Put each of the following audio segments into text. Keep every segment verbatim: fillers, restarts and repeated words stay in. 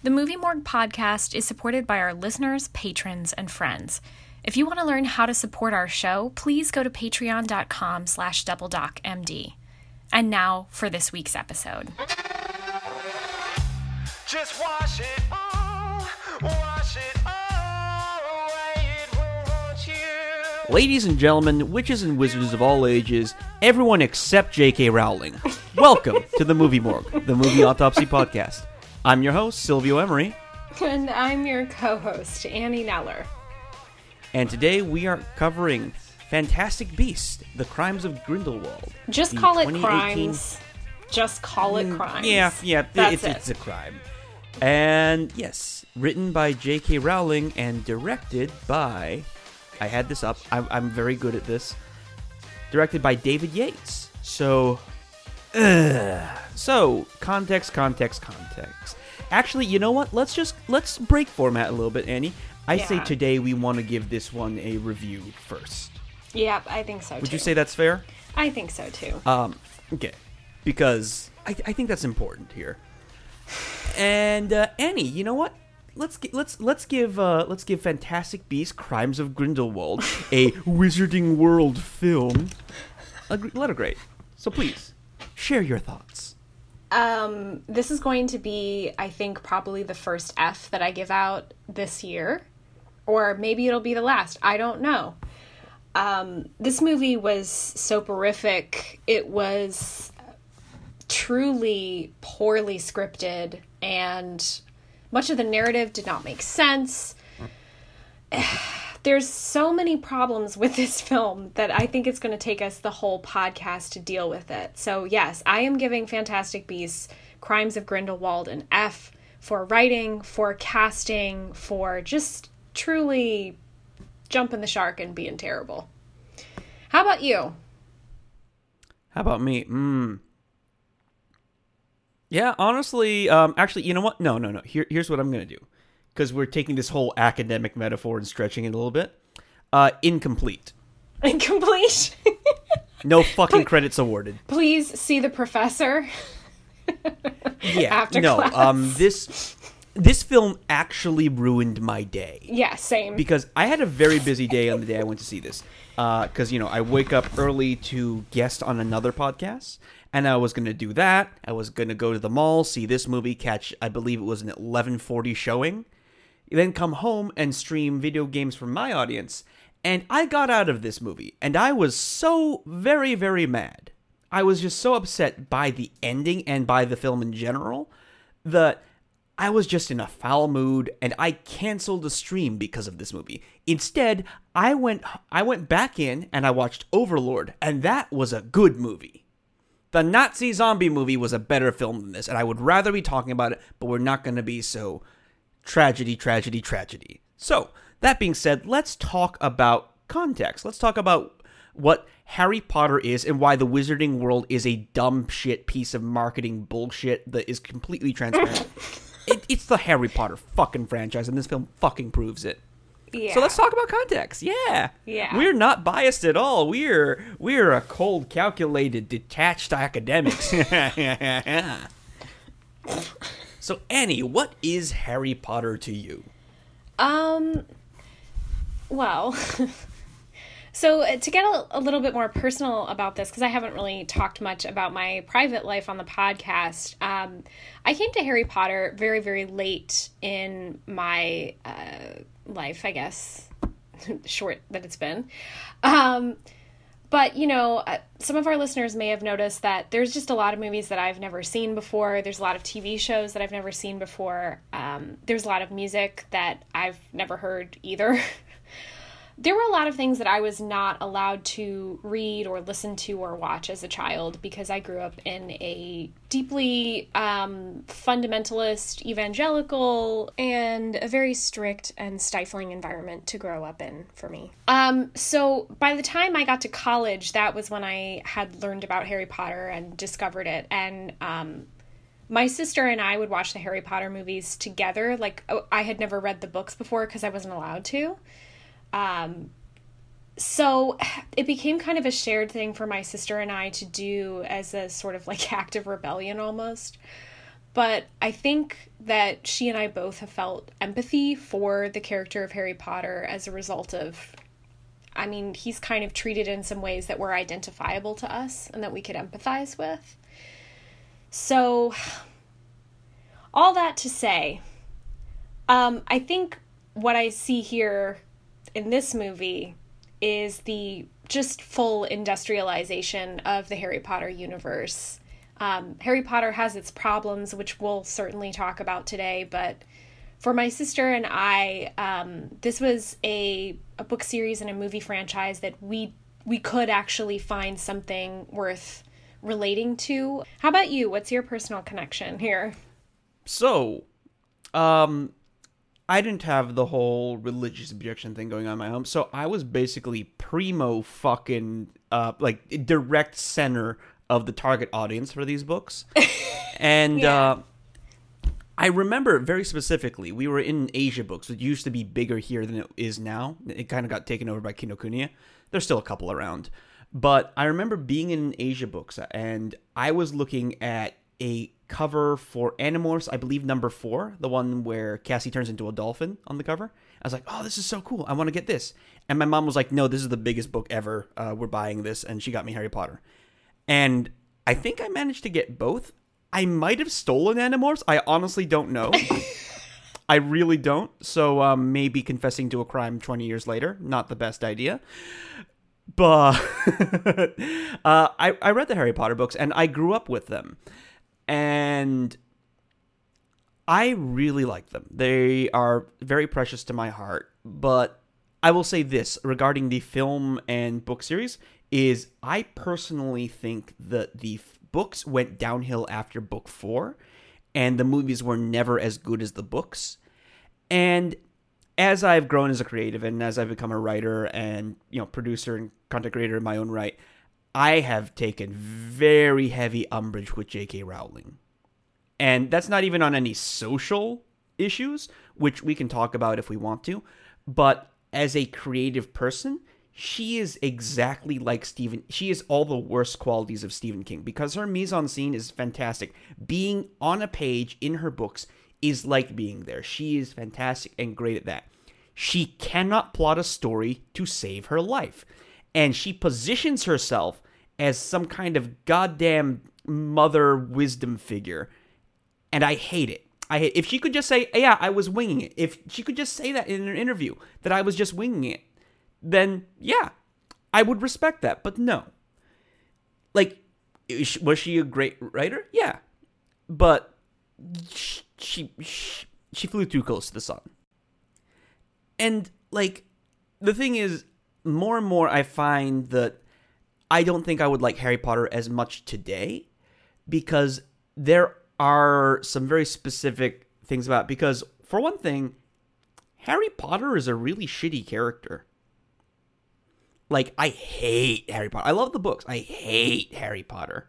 The Movie Morgue podcast is supported by our listeners, patrons, and friends. If you want to learn how to support our show, please go to patreon.com slash doubledocmd. And now for this week's episode. Just wash it all, wash it all away, it will haunt you. Ladies and gentlemen, witches and wizards of all ages, everyone except J K. Rowling, welcome to the Movie Morgue, the movie autopsy podcast. I'm your host, Silvio Emery. And I'm your co-host, Annie Neller. And today we are covering Fantastic Beasts, The Crimes of Grindelwald. Just call it crimes. Just call it crimes. Yeah, yeah, That's it's, it. it's a crime. And yes, written by J K. Rowling and directed by, I had this up, I'm, I'm very good at this, directed by David Yates. So, ugh. So, context, context, context. Actually, you know what? Let's just, let's break format a little bit, Annie. I Yeah. say today we want to give this one a review first. Yep, I think so, too. Would you say that's fair? I think so, too. Um, okay. Because I, I think that's important here. And uh, Annie, you know what? Let's gi- let's let's give uh, let's give Fantastic Beasts: Crimes of Grindelwald a Wizarding World film a gr- letter grade. So please share your thoughts. Um, this is going to be, I think, probably the first F that I give out this year. Or maybe it'll be the last. I don't know. Um, this movie was soporific. It was truly poorly scripted, and much of the narrative did not make sense. There's so many problems with this film that I think it's going to take us the whole podcast to deal with it. So yes, I am giving Fantastic Beasts: Crimes of Grindelwald an F for writing, for casting, for just truly jumping the shark and being terrible. How about you? How about me? Mm. Yeah, honestly, um, actually, you know what? No, no, no. Here, here's what I'm going to do. Because we're taking this whole academic metaphor and stretching it a little bit. Uh, incomplete. Incomplete. No fucking credits awarded. Please see the professor. Yeah, After no. class. Um, this this film actually ruined my day. Yeah, same. Because I had a very busy day on the day I went to see this. Because, uh, you know, I wake up early to guest on another podcast. And I was going to do that. I was going to go to the mall, see this movie, catch, I believe it was an eleven forty showing. Then come home and stream video games for my audience. And I got out of this movie. And I was so very, very mad. I was just so upset by the ending and by the film in general that I was just in a foul mood, and I canceled the stream because of this movie. Instead, I went I went back in and I watched Overlord, and that was a good movie. The Nazi zombie movie was a better film than this, and I would rather be talking about it, but we're not going to be so tragedy, tragedy, tragedy. So, that being said, let's talk about context. Let's talk about what Harry Potter is and why the Wizarding World is a dumb shit piece of marketing bullshit that is completely transparent. it, it's the Harry Potter fucking franchise, and this film fucking proves it. Yeah. So let's talk about context. Yeah. Yeah. We're not biased at all. We're we're a cold, calculated, detached academics. So, Annie, what is Harry Potter to you? Um, well, so uh, to get a, a little bit more personal about this, because I haven't really talked much about my private life on the podcast, um, I came to Harry Potter very, very late in my uh, life, I guess, short that it's been. Um, But, you know, uh, some of our listeners may have noticed that there's just a lot of movies that I've never seen before. There's a lot of T V shows that I've never seen before. Um, there's a lot of music that I've never heard either. There were a lot of things that I was not allowed to read or listen to or watch as a child because I grew up in a deeply um, fundamentalist, evangelical, and a very strict and stifling environment to grow up in for me. Um, so by the time I got to college, that was when I had learned about Harry Potter and discovered it. And um, my sister and I would watch the Harry Potter movies together. Like, I had never read the books before because I wasn't allowed to. Um, so it became kind of a shared thing for my sister and I to do as a sort of like act of rebellion almost. but I think that she and I both have felt empathy for the character of Harry Potter as a result of, I mean, he's kind of treated in some ways that were identifiable to us and that we could empathize with. So, all that to say, um, I think what I see here in this movie is the just full industrialization of the Harry Potter universe. Um, Harry Potter has its problems, which we'll certainly talk about today, but for my sister and I, um, this was a, a book series and a movie franchise that we we could actually find something worth relating to. How about you? What's your personal connection here? So, um, I didn't have the whole religious objection thing going on in my home, so I was basically primo fucking, uh, like, direct center of the target audience for these books. And, Yeah. uh, I remember very specifically, we were in Asia Books, which used to be bigger here than it is now. It kind of got taken over by Kinokuniya. There's still a couple around. But I remember being in Asia Books, and I was looking at a cover for Animorphs, I believe number four, the one where Cassie turns into a dolphin on the cover. I was like, oh, this is so cool. I want to get this. And my mom was like, no, this is the biggest book ever. Uh, we're buying this. And she got me Harry Potter. And I think I managed to get both. I might have stolen Animorphs. I honestly don't know. I really don't. So um, maybe confessing to a crime twenty years later, not the best idea. But uh, I, I read the Harry Potter books, and I grew up with them. And I really like them. They are very precious to my heart. But I will say this regarding the film and book series is I personally think that the f- books went downhill after book four, and the movies were never as good as the books. And as I've grown as a creative and as I've become a writer and, you know, producer and content creator in my own right, I have taken very heavy umbrage with J K Rowling. And that's not even on any social issues, which we can talk about if we want to. But as a creative person, she is exactly like Stephen. She is all the worst qualities of Stephen King because her mise-en-scene is fantastic. Being on a page in her books is like being there. She is fantastic and great at that. She cannot plot a story to save her life. And she positions herself as some kind of goddamn mother wisdom figure. And I hate it. I hate if she could just say, yeah, I was winging it. If she could just say that in an interview, that I was just winging it, then yeah, I would respect that. But no. Like, was she a great writer? Yeah. But she, she, she flew too close to the sun. And, like, the thing is, more and more I find that I don't think I would like Harry Potter as much today because there are some very specific things about it. Because, for one thing, Harry Potter is a really shitty character. Like, I hate Harry Potter. I love the books. I hate Harry Potter.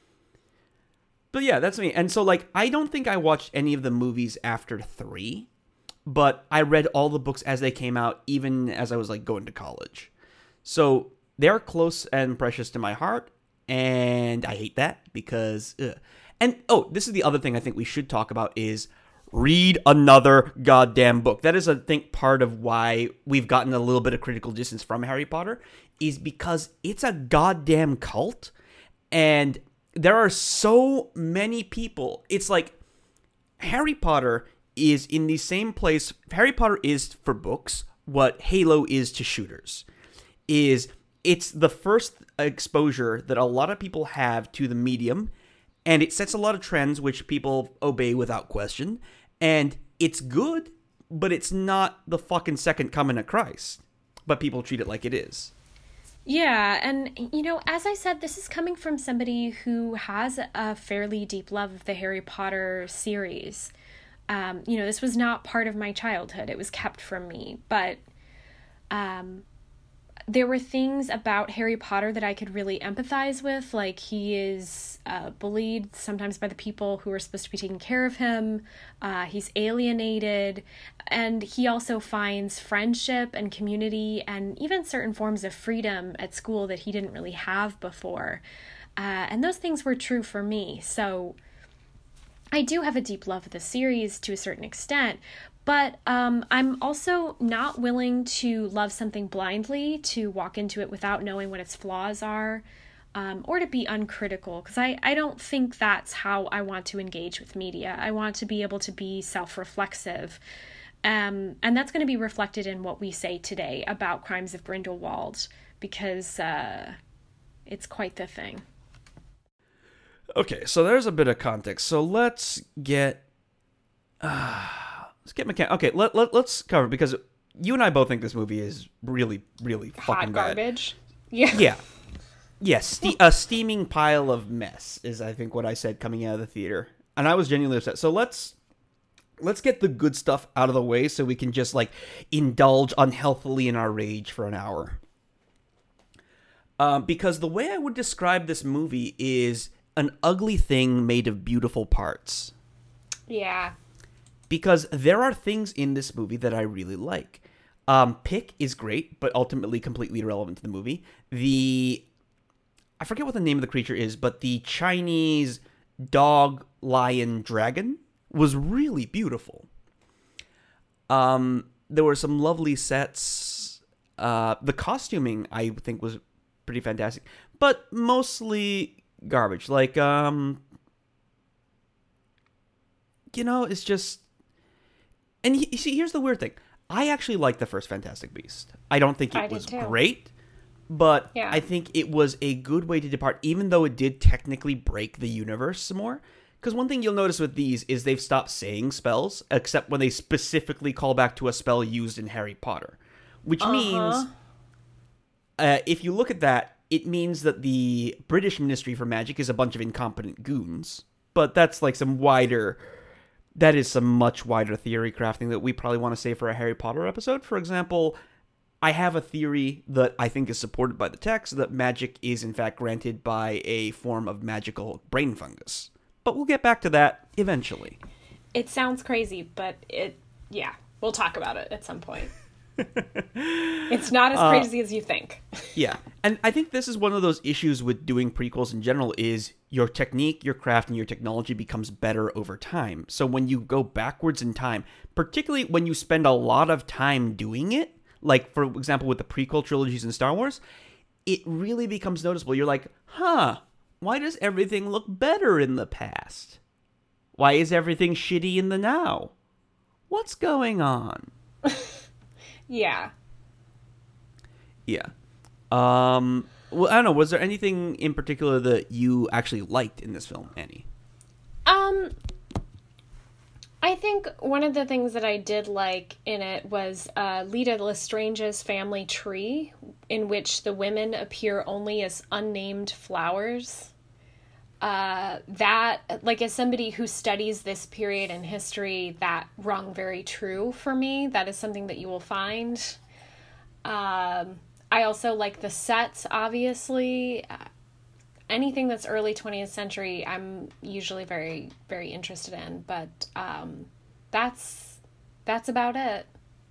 But yeah, that's me. And so, like, I don't think I watched any of the movies after three. But I read all the books as they came out, even as I was, like, going to college. So they're close and precious to my heart. And I hate that because... Ugh. And, oh, this is the other thing I think we should talk about is read another goddamn book. That is, I think, part of why we've gotten a little bit of critical distance from Harry Potter is because it's a goddamn cult. And there are so many people. It's like Harry Potter is in the same place. Harry Potter is for books what Halo is to shooters. Is it's the first exposure that a lot of people have to the medium. And it sets a lot of trends which people obey without question. And it's good, but it's not the fucking second coming of Christ. But people treat it like it is. Yeah, and, you know, as I said, this is coming from somebody who has a fairly deep love of the Harry Potter series. Um, you know, this was not part of my childhood. It was kept from me. But um, there were things about Harry Potter that I could really empathize with. Like, he is uh, bullied sometimes by the people who are supposed to be taking care of him. Uh, he's alienated. And he also finds friendship and community and even certain forms of freedom at school that he didn't really have before. Uh, and those things were true for me. So I do have a deep love of the series to a certain extent, but um, I'm also not willing to love something blindly, to walk into it without knowing what its flaws are, um, or to be uncritical, because I, I don't think that's how I want to engage with media. I want to be able to be self-reflexive, um, and that's going to be reflected in what we say today about Crimes of Grindelwald, because uh, it's quite the thing. Okay, so there's a bit of context. So let's get uh, let's get mechan- Okay, let, let let's cover, because you and I both think this movie is really, really fucking Hot bad. garbage. Yeah. Yeah. Yes, ste- a steaming pile of mess is, I think, what I said coming out of the theater, and I was genuinely upset. So let's let's get the good stuff out of the way, so we can just like indulge unhealthily in our rage for an hour. Um, because the way I would describe this movie is an ugly thing made of beautiful parts. Yeah. Because there are things in this movie that I really like. Um, Pick is great, but ultimately completely irrelevant to the movie. The... I forget what the name of the creature is, but the Chinese dog, lion, dragon was really beautiful. Um, there were some lovely sets. Uh, the costuming, I think, was pretty fantastic. But mostly garbage. Like, um... You know, it's just... And you see, here's the weird thing. I actually liked the first Fantastic Beast. I don't think I it did was too. great, but Yeah. I think it was a good way to depart, even though it did technically break the universe some more. Because one thing you'll notice with these is they've stopped saying spells, except when they specifically call back to a spell used in Harry Potter. Which Uh-huh. means, uh, if you look at that, it means that the British Ministry for Magic is a bunch of incompetent goons. But that's like some wider... That is some much wider theory crafting that we probably want to save for a Harry Potter episode. For example, I have a theory that I think is supported by the text that magic is in fact granted by a form of magical brain fungus. But we'll get back to that eventually. It sounds crazy, but it, yeah, we'll talk about it at some point. It's not as Uh, crazy as you think. Yeah. And I think this is one of those issues with doing prequels in general is your technique, your craft, and your technology becomes better over time. So when you go backwards in time, particularly when you spend a lot of time doing it, like, for example, with the prequel trilogies in Star Wars, it really becomes noticeable. You're like, huh, why does everything look better in the past? Why is everything shitty in the now? What's going on? Yeah. Yeah. Um, well, I don't know. Was there anything in particular that you actually liked in this film, Annie? Um, I think one of the things that I did like in it was uh, Lita Lestrange's family tree, in which the women appear only as unnamed flowers. Uh, that, like, as somebody who studies this period in history, that rung very true for me. That is something that you will find. Um, I also like the sets, obviously. Uh, anything that's early twentieth century, I'm usually very, very interested in. But um, that's that's about it.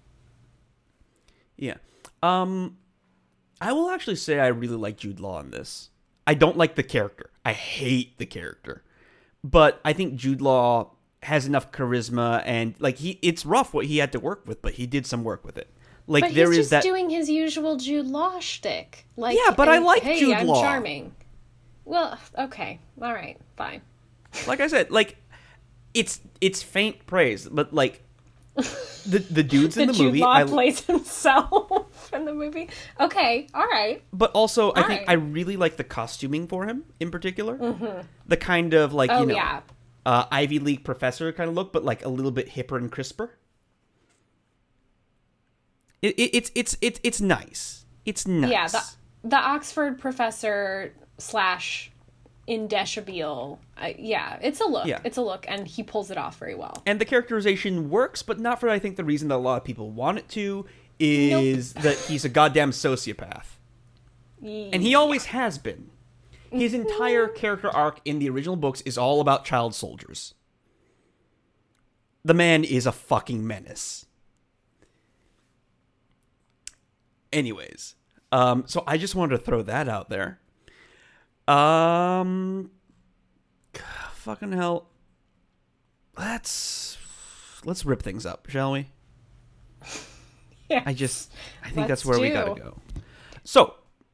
Yeah. Um, I will actually say I really like Jude Law in this. I don't like the character. I hate the character. But I think Jude Law has enough charisma and, like, he it's rough what he had to work with, but he did some work with it. Like, But there he's is just that doing his usual Jude Law shtick. Like, Yeah, but I and, like hey, Jude I'm Law. charming. Well, okay, all right, fine. like I said, like it's it's faint praise, but like the the dudes in The the Jude movie Law I, plays himself in the movie. Okay, all right. but also I think Alright. I really like the costuming for him in particular. Mm-hmm. The kind of like, Oh, you know, yeah. uh, Ivy League professor kind of look, but like a little bit hipper and crisper. It, it, it's it's it's it's nice. It's nice. Yeah, the the Oxford professor slash indeshabille. Uh, yeah, it's a look. Yeah. It's a look, and he pulls it off very well. And the characterization works, but not for I think the reason that a lot of people want it to is that he's a goddamn sociopath. And he always has been. His entire character arc in the original books is all about child soldiers. The man is a fucking menace. Anyways, um, so I just wanted to throw that out there. Um, fucking hell. let's let's rip things up, shall we? Yeah. I just I think Let's that's where we do. gotta go. So,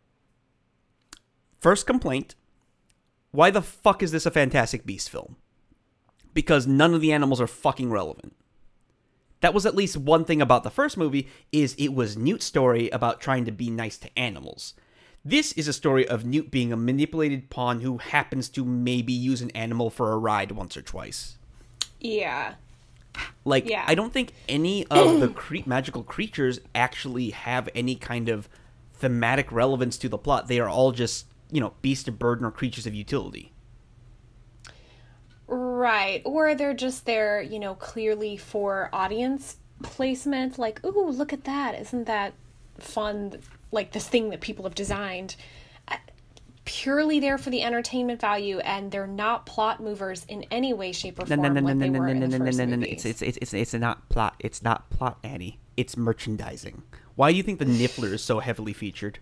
first complaint: why the fuck is this a Fantastic Beasts film? Because none of the animals are fucking relevant. That was at least one thing about the first movie, is it was Newt's story about trying to be nice to animals. This is a story of Newt being a manipulated pawn who happens to maybe use an animal for a ride once or twice. Yeah. Like, Yeah. I don't think any of the cre- magical creatures actually have any kind of thematic relevance to the plot. They are all just, you know, beasts of burden or creatures of utility. Right. Or they're just there, you know, clearly for audience placement. Like, ooh, look at that. Isn't that fun? Like this thing that people have designed. Uh, Purely there for the entertainment value, and they're not plot movers in any way, shape, or No, form no, no, no, like no, they no, were no, in no, the no, first no, no, no. movies. It's it's it's it's not plot. It's not plot, Annie. It's merchandising. Why do you think the Niffler is so heavily featured?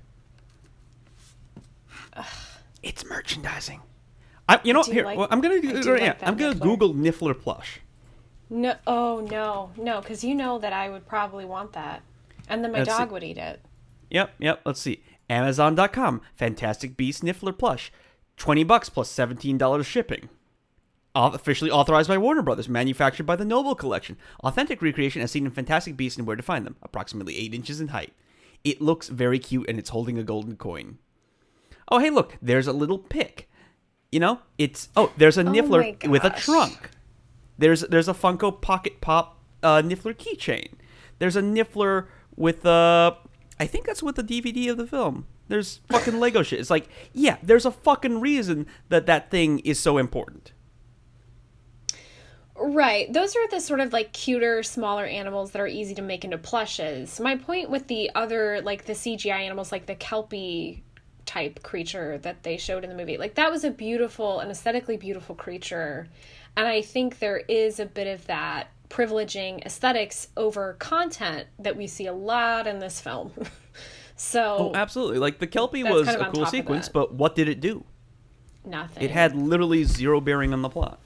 It's merchandising. I, you know, do here like- well, I'm gonna I do, do yeah, like that I'm gonna Niffler. Google Niffler plush. No, oh no, no, because you know that I would probably want that, and then my Let's see. dog would eat it. Yep, yep. Let's see. Amazon dot com. Fantastic Beasts Niffler plush. Twenty bucks plus seventeen dollars shipping. Au- Officially authorized by Warner Brothers. Manufactured by the Noble Collection. Authentic recreation as seen in Fantastic Beasts and Where to Find Them. Approximately eight inches in height. It looks very cute and it's holding a golden coin. Oh, hey, look. There's a little pick. You know, it's oh, there's a Niffler my with a gosh. trunk. There's there's a Funko Pocket Pop uh, Niffler keychain. There's a Niffler with a, I think that's with the D V D of the film. There's fucking Lego shit. It's like, yeah, there's a fucking reason that that thing is so important. Right. Those are the sort of like cuter, smaller animals that are easy to make into plushes. My point with the other, like the C G I animals, like the Kelpie type creature that they showed in the movie, like that was a beautiful, an aesthetically beautiful creature. And I think there is a bit of that privileging aesthetics over content that we see a lot in this film. So Oh, absolutely. Like the Kelpie That's was kind of a on cool top of sequence, that. but what did it do? nothing. It had literally zero bearing on the plot.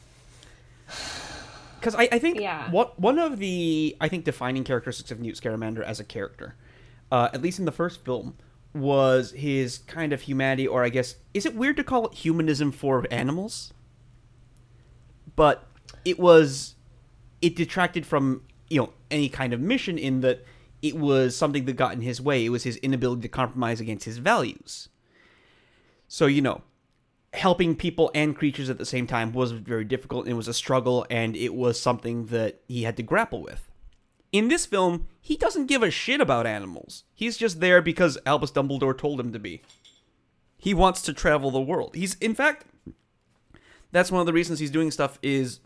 Because I, I think Yeah. what one of the I think defining characteristics of Newt Scamander as a character, uh, at least in the first film, was his kind of humanity, or I guess, is it weird to call it humanism for animals? But it was, it detracted from, you know, any kind of mission in that it was something that got in his way. It was his inability to compromise against his values. So, you know, helping people and creatures at the same time was very difficult. It was a struggle, and it was something that he had to grapple with. In this film, he doesn't give a shit about animals. He's just there because Albus Dumbledore told him to be. He wants to travel the world. He's, in fact, that's one of the reasons he's doing stuff is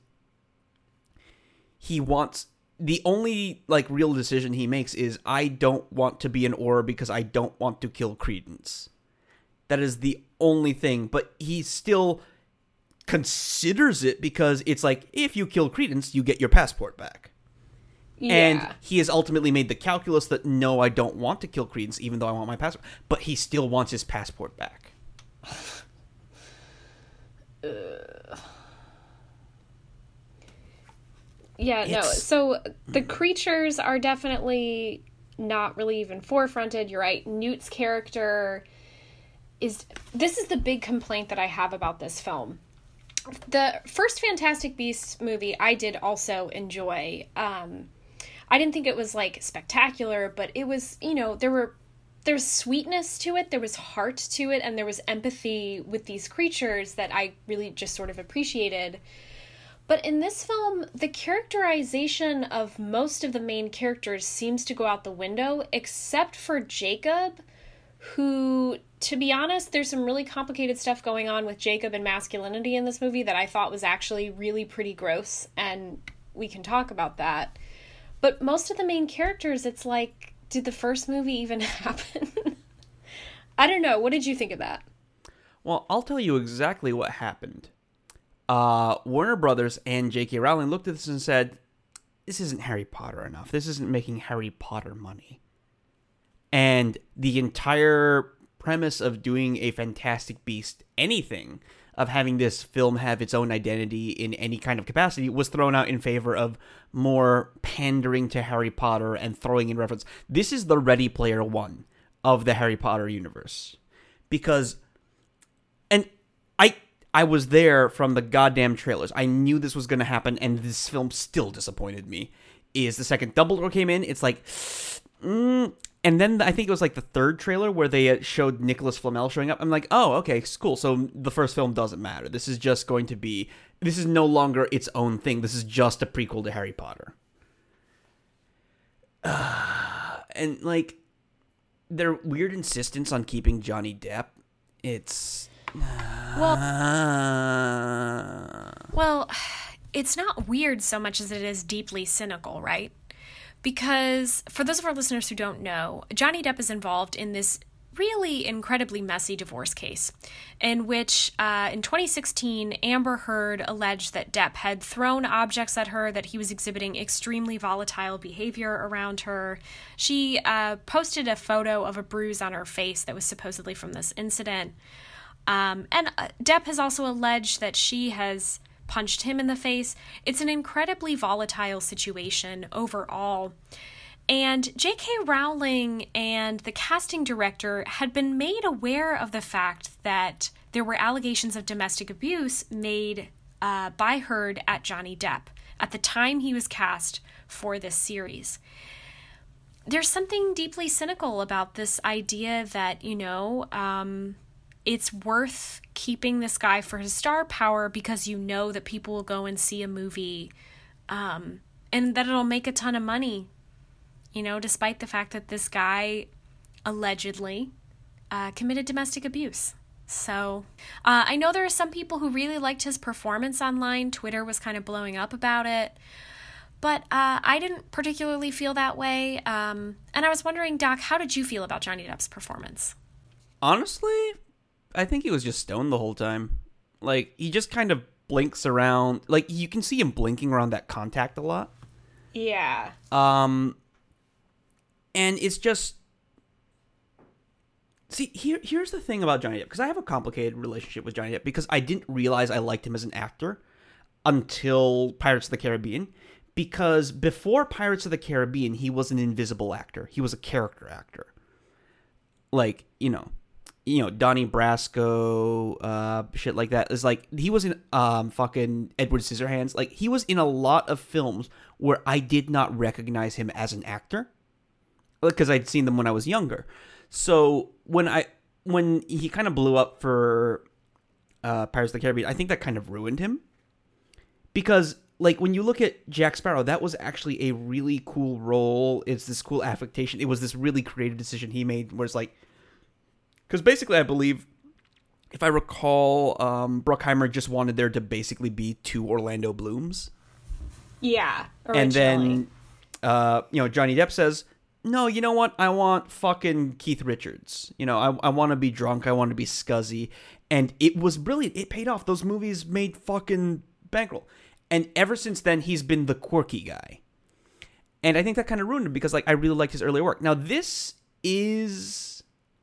he wants, the only, like, real decision he makes is, I don't want to be an Auror because I don't want to kill Credence. That is the only thing, but he still considers it because it's like, if you kill Credence, you get your passport back. Yeah. And he has ultimately made the calculus that, no, I don't want to kill Credence, even though I want my passport. But he still wants his passport back. Yeah, no. It's- So the creatures are definitely not really even forefronted. You're right. Newt's character is... This is the big complaint that I have about this film. The first Fantastic Beasts movie I did also enjoy. Um, I didn't think it was, like, spectacular, but it was, you know, there were... There was sweetness to it, there was heart to it, and there was empathy with these creatures that I really just sort of appreciated. But in this film, the characterization of most of the main characters seems to go out the window, except for Jacob, who, to be honest, there's some really complicated stuff going on with Jacob and masculinity in this movie that I thought was actually really pretty gross, and we can talk about that. But most of the main characters, it's like, did the first movie even happen? I don't know. What did you think of that? Well, I'll tell you exactly what happened. Uh, Warner Brothers and J K Rowling looked at this and said, this isn't Harry Potter enough. This isn't making Harry Potter money. And the entire premise of doing a Fantastic Beast anything of having this film have its own identity in any kind of capacity was thrown out in favor of more pandering to Harry Potter and throwing in reference. This is the Ready Player One of the Harry Potter universe. Because, and I I was there from the goddamn trailers. I knew this was going to happen, and this film still disappointed me. Is the second Dumbledore came in, it's like, mm, and then I think it was like the third trailer where they showed Nicholas Flamel showing up. I'm like, oh, okay, cool. So the first film doesn't matter. This is just going to be, this is no longer its own thing. This is just a prequel to Harry Potter. Uh, and like, their weird insistence on keeping Johnny Depp, it's... Well, Uh, well, it's not weird so much as it is deeply cynical, right? Because for those of our listeners who don't know, Johnny Depp is involved in this really incredibly messy divorce case in which uh, in twenty sixteen, Amber Heard alleged that Depp had thrown objects at her, that he was exhibiting extremely volatile behavior around her. She uh, posted a photo of a bruise on her face that was supposedly from this incident. Um, and uh, Depp has also alleged that she has punched him in the face. It's an incredibly volatile situation overall. And J K. Rowling and the casting director had been made aware of the fact that there were allegations of domestic abuse made uh, by Heard at Johnny Depp at the time he was cast for this series. There's something deeply cynical about this idea that, you know, um, it's worth keeping this guy for his star power because you know that people will go and see a movie um, and that it'll make a ton of money. You know, despite the fact that this guy allegedly uh, committed domestic abuse. So uh, I know there are some people who really liked his performance online. Twitter was kind of blowing up about it. But uh, I didn't particularly feel that way. Um, and I was wondering, Doc, how did you feel about Johnny Depp's performance? Honestly, I think he was just stoned the whole time. Like, he just kind of blinks around. Like, you can see him blinking around that contact a lot. Yeah. Um... And it's just, see, here here's the thing about Johnny Depp, because I have a complicated relationship with Johnny Depp, because I didn't realize I liked him as an actor until Pirates of the Caribbean, because before Pirates of the Caribbean, he was an invisible actor. He was a character actor. Like, you know, you know, Donnie Brasco, uh, shit like that. It's like, he was in um fucking Edward Scissorhands. Like, he was in a lot of films where I did not recognize him as an actor, because I'd seen them when I was younger. So when I when he kind of blew up for uh, Pirates of the Caribbean, I think that kind of ruined him. Because, like, when you look at Jack Sparrow, that was actually a really cool role. It's this cool affectation. It was this really creative decision he made where it's like... Because basically, I believe, if I recall, um, Bruckheimer just wanted there to basically be two Orlando Blooms. Yeah, originally. And then, uh, you know, Johnny Depp says... No, you know what? I want fucking Keith Richards. You know, I I want to be drunk. I want to be scuzzy. And it was brilliant. It paid off. Those movies made fucking bankroll. And ever since then, he's been the quirky guy. And I think that kind of ruined him because, like, I really liked his earlier work. Now, this is...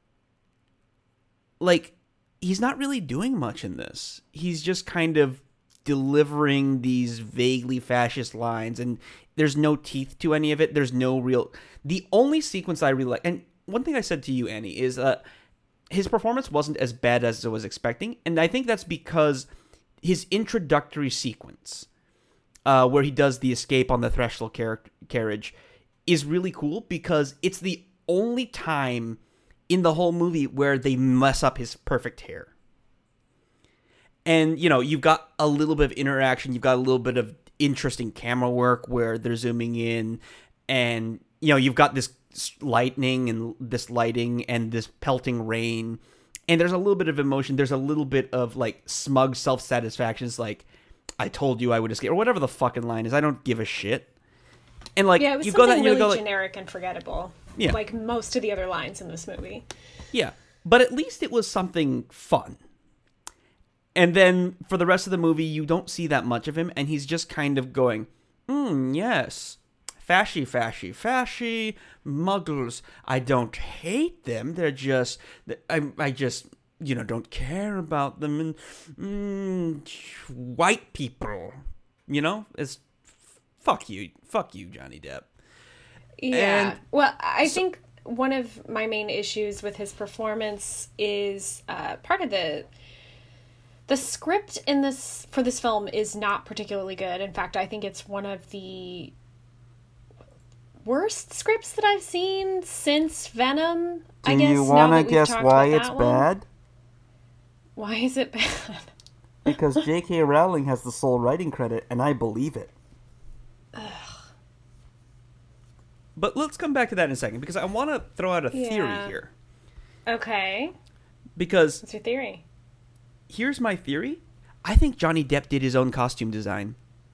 Like, he's not really doing much in this. He's just kind of delivering these vaguely fascist lines, and there's no teeth to any of it. There's no real... The only sequence I really like... And one thing I said to you, Annie, is uh, his performance wasn't as bad as I was expecting, and I think that's because his introductory sequence, uh, where he does the escape on the Threshold car- carriage, is really cool because it's the only time in the whole movie where they mess up his perfect hair. And, you know, you've got a little bit of interaction. You've got a little bit of interesting camera work where they're zooming in. And, you know, you've got this lightning and this lighting and this pelting rain. And there's a little bit of emotion. There's a little bit of, like, smug self-satisfaction. It's like, I told you I would escape. Or whatever the fucking line is. I don't give a shit. And, like, yeah, it was you something go that and you really go, like, generic and forgettable. Yeah. Like most of the other lines in this movie. Yeah. But at least it was something fun. And then for the rest of the movie, you don't see that much of him, and he's just kind of going, hmm, yes, fashy, fashy, fashy, muggles. I don't hate them. They're just, I, I just, you know, don't care about them, and mm, white people, you know, it's fuck you, fuck you, Johnny Depp. Yeah. And well, I think one of my main issues with his performance is uh, part of the the script in this for this film is not particularly good. In fact, I think it's one of the worst scripts that I've seen since Venom. Do I guess you want to guess why about it's that one. bad? Why is it bad? Because J K. Rowling has the sole writing credit, and I believe it. But let's come back to that in a second, because I want to throw out a Yeah. theory here. Okay. Because What's your theory? here's my theory. I think Johnny Depp did his own costume design.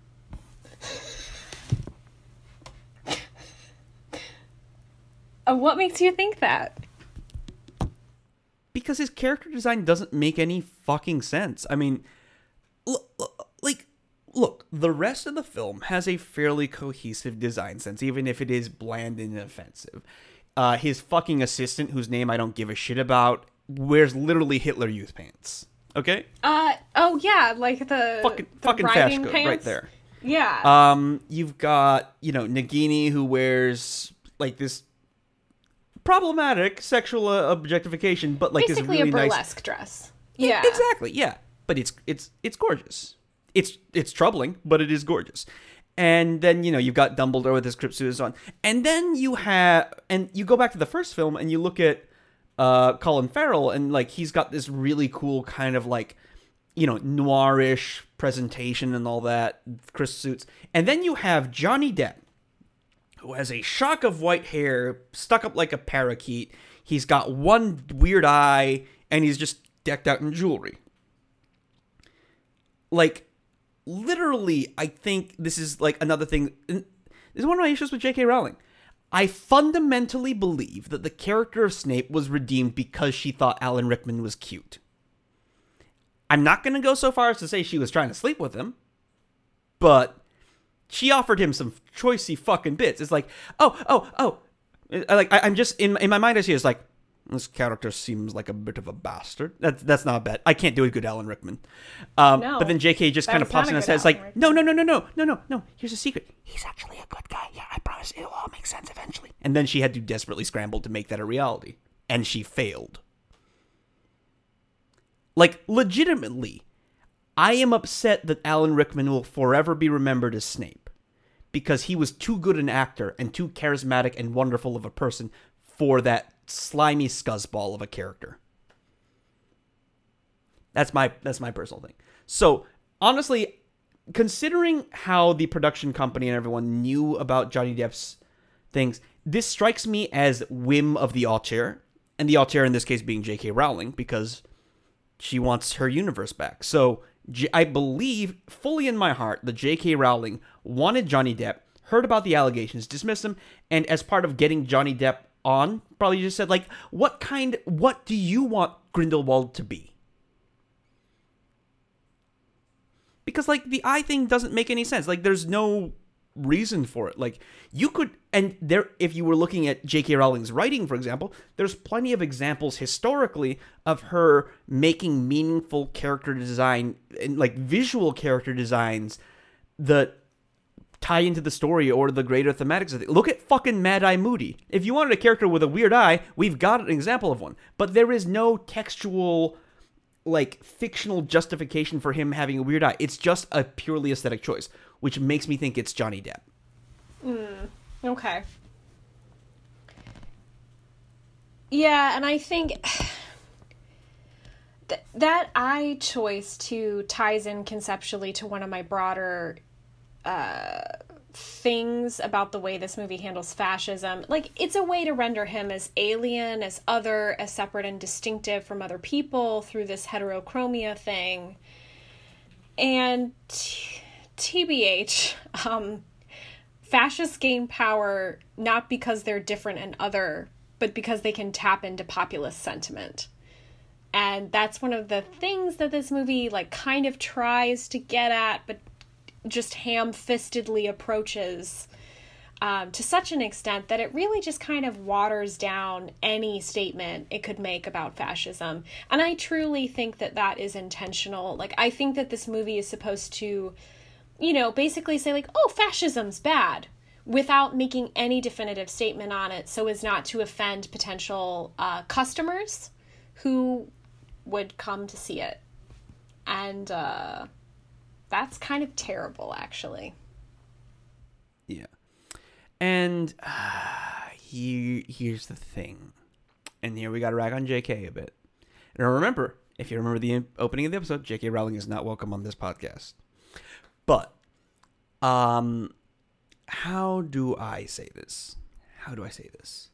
Uh, what makes you think that? Because his character design doesn't make any fucking sense. I mean, l- l- like, look, the rest of the film has a fairly cohesive design sense, even if it is bland and offensive. Uh, his fucking assistant, whose name I don't give a shit about, wears literally Hitler Youth pants. Okay? Uh oh yeah, like the Fucking, the fucking riding Fashko, pants. right there. Yeah. Um, you've got, you know, Nagini, who wears, like, this problematic sexual uh, objectification, but, like, Basically this really a nice... burlesque dress. Yeah. Exactly, yeah. But it's it's it's gorgeous. It's it's troubling, but it is gorgeous. And then, you know, you've got Dumbledore with his crypt suit on. And then you have... And you go back to the first film, and you look at uh, Colin Farrell, and, like, he's got this really cool kind of, like, you know, noirish presentation and all that, crisp suits. And then you have Johnny Depp, who has a shock of white hair, stuck up like a parakeet. He's got one weird eye, and he's just decked out in jewelry. Like, literally, I think this is, like, another thing. This is one of my issues with J K. Rowling. I fundamentally believe that the character of Snape was redeemed because she thought Alan Rickman was cute. I'm not going to go so far as to say she was trying to sleep with him, but she offered him some choicey fucking bits. It's like, oh, oh, oh. I, like, I, I'm just, in, in my mind, I see it's like, this character seems like a bit of a bastard. That's that's not bad. I can't do a good Alan Rickman. Um, No, but then J K just that kind of was pops not in a and good says, like, Alan no, no, no, no, no, no, no, no. Here's a secret. He's actually a good guy. Yeah, I promise it'll all make sense eventually. And then she had to desperately scramble to make that a reality. And she failed. Like, legitimately, I am upset that Alan Rickman will forever be remembered as Snape. Because he was too good an actor and too charismatic and wonderful of a person for that slimy scuzzball of a character. That's my that's my personal thing. So, honestly, considering how the production company and everyone knew about Johnny Depp's things, this strikes me as whim of the auteur, and the auteur in this case being J K. Rowling, because she wants her universe back. So, J- I believe fully in my heart that J K. Rowling wanted Johnny Depp, heard about the allegations, dismissed them, and as part of getting Johnny Depp on, probably just said, like, what kind, what do you want Grindelwald to be? Because, like, the eye thing doesn't make any sense. Like, there's no reason for it. Like, you could, and there, if you were looking at J K. Rowling's writing, for example, there's plenty of examples historically of her making meaningful character design, and, like, visual character designs that tie into the story or the greater thematics of it. Look at fucking Mad Eye Moody. If you wanted a character with a weird eye, we've got an example of one. But there is no textual, like, fictional justification for him having a weird eye. It's just a purely aesthetic choice, which makes me think it's Johnny Depp. Mm, okay. Yeah, and I think th- that eye choice too ties in conceptually to one of my broader uh, things about the way this movie handles fascism. Like, it's a way to render him as alien, as other, as separate and distinctive from other people through this heterochromia thing. And t- T B H, um, fascists gain power not because they're different and other, but because they can tap into populist sentiment. And that's one of the things that this movie, like, kind of tries to get at, but just ham-fistedly approaches. um, to such an extent that it really just kind of waters down any statement it could make about fascism. And I truly think that that is intentional. Like, I think that this movie is supposed to, you know, basically say, like, oh, fascism's bad, without making any definitive statement on it, so as not to offend potential uh, customers who would come to see it. And uh, that's kind of terrible, actually. Yeah. And uh, here, here's the thing. And here we got to rag on J K a bit. And remember, if you remember the opening of the episode, J K Rowling is not welcome on this podcast. But, um, how do I say this? How do I say this?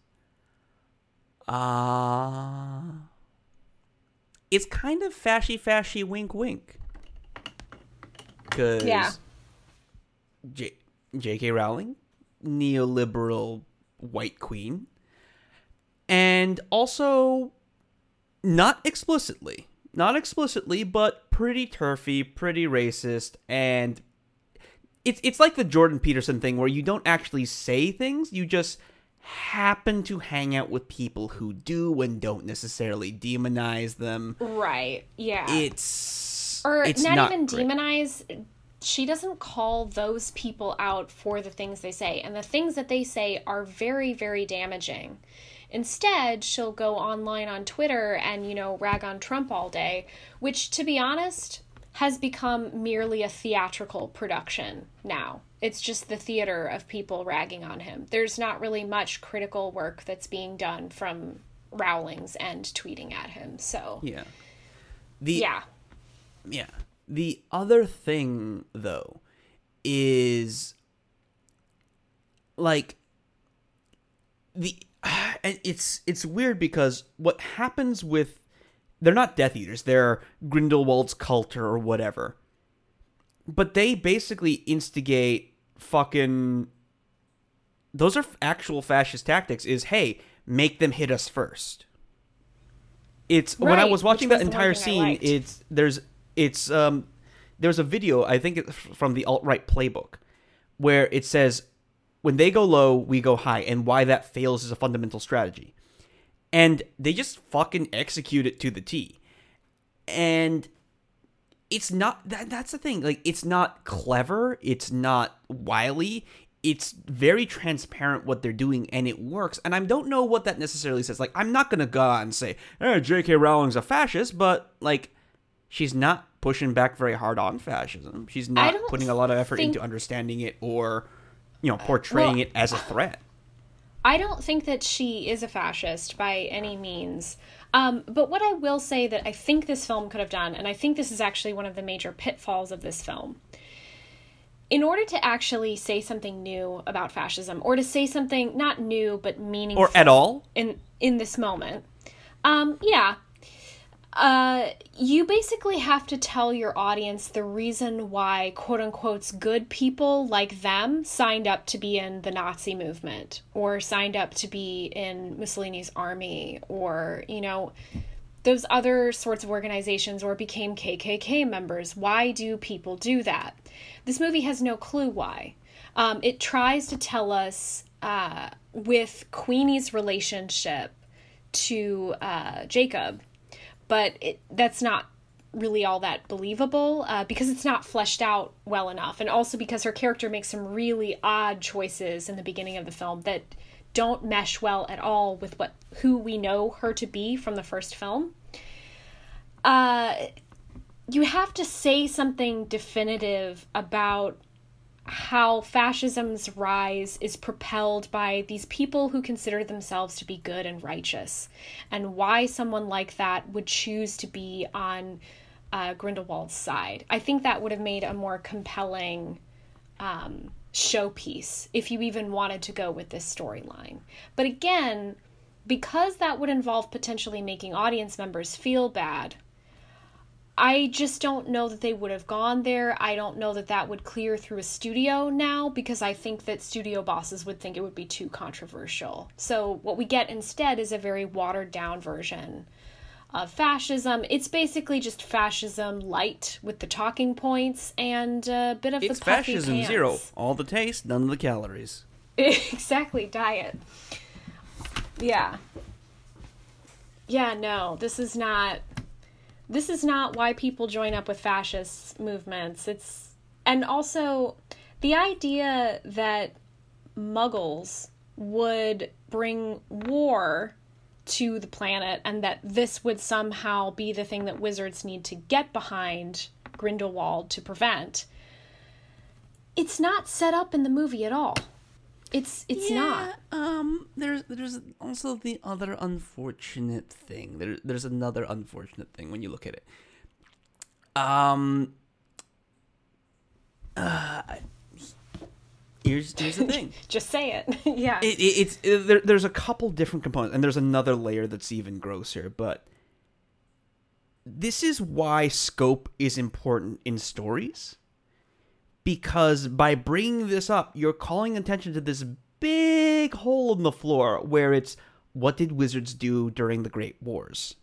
Uh, it's kind of fashy fashy wink wink. Because Yeah. J- J.K. Rowling, neoliberal white queen, and also not explicitly, not explicitly, but pretty turfy, pretty racist, and it's it's like the Jordan Peterson thing where you don't actually say things, you just happen to hang out with people who do and don't necessarily demonize them. Right, yeah. It's or it's not, not even great. demonize. She doesn't call those people out for the things they say, and the things that they say are very, very damaging. Instead, she'll go online on Twitter and, you know, rag on Trump all day, which, to be honest, has become merely a theatrical production now. It's just the theater of people ragging on him. There's not really much critical work that's being done from Rowling's end tweeting at him, so... Yeah. The Yeah. Yeah. The other thing, though, is like the and it's it's weird because what happens with they're not Death Eaters, they're Grindelwald's cult or whatever, but they basically instigate fucking. Those are actual fascist tactics. Is hey, make them hit us first. It's when I Right, was watching which that was the one entire thing I scene. liked. It's there's it's um there's a video I think it's from the alt-right playbook where it says when they go low we go high and why that fails is a fundamental strategy, and they just fucking execute it to the T. And it's not that that's the thing, like it's not clever, it's not wily, it's very transparent what they're doing, and it works. And I don't know what that necessarily says. Like, I'm not gonna go out and say, "Oh, J K. Rowling's a fascist," but like, she's not pushing back very hard on fascism. She's I not don't putting a lot of effort think- into understanding it or, you know, portraying well, it as a threat. I don't think that she is a fascist by any means. Um, but what I will say that I think this film could have done, and I think this is actually one of the major pitfalls of this film, in order to actually say something new about fascism, or to say something not new but meaningful, Or at all. in in this moment, um, yeah, uh, you basically have to tell your audience the reason why "quote unquote" good people like them signed up to be in the Nazi movement, or signed up to be in Mussolini's army, or, you know, those other sorts of organizations, or became K K K members. Why do people do that? This movie has no clue why. Um, it tries to tell us uh, with Queenie's relationship to uh, Jacob, but it, that's not really all that believable uh, because it's not fleshed out well enough, and also because her character makes some really odd choices in the beginning of the film that don't mesh well at all with what who we know her to be from the first film. Uh, you have to say something definitive about how fascism's rise is propelled by these people who consider themselves to be good and righteous, and why someone like that would choose to be on uh, Grindelwald's side. I think that would have made a more compelling um, showpiece if you even wanted to go with this storyline. But again, because that would involve potentially making audience members feel bad, I just don't know that they would have gone there. I don't know that that would clear through a studio now, because I think that studio bosses would think it would be too controversial. So what we get instead is a very watered down version of fascism. It's basically just fascism light with the talking points and a bit of It's the puffy fascism pants. zero. All the taste, none of the calories. Exactly, diet. Yeah. Yeah, no, this is not this is not why people join up with fascist movements. It's and also the idea that muggles would bring war to the planet and that this would somehow be the thing that wizards need to get behind Grindelwald to prevent. It's not set up in the movie at all. It's it's yeah, not. Um, there's there's also the other unfortunate thing. There there's another unfortunate thing when you look at it. Um. Uh, here's here's the thing. Just say it. Yeah. It, it, it's it, there, there's a couple different components, and there's another layer that's even grosser. But this is why scope is important in stories. Because by bringing this up, you're calling attention to this big hole in the floor where it's, what did wizards do during the Great Wars?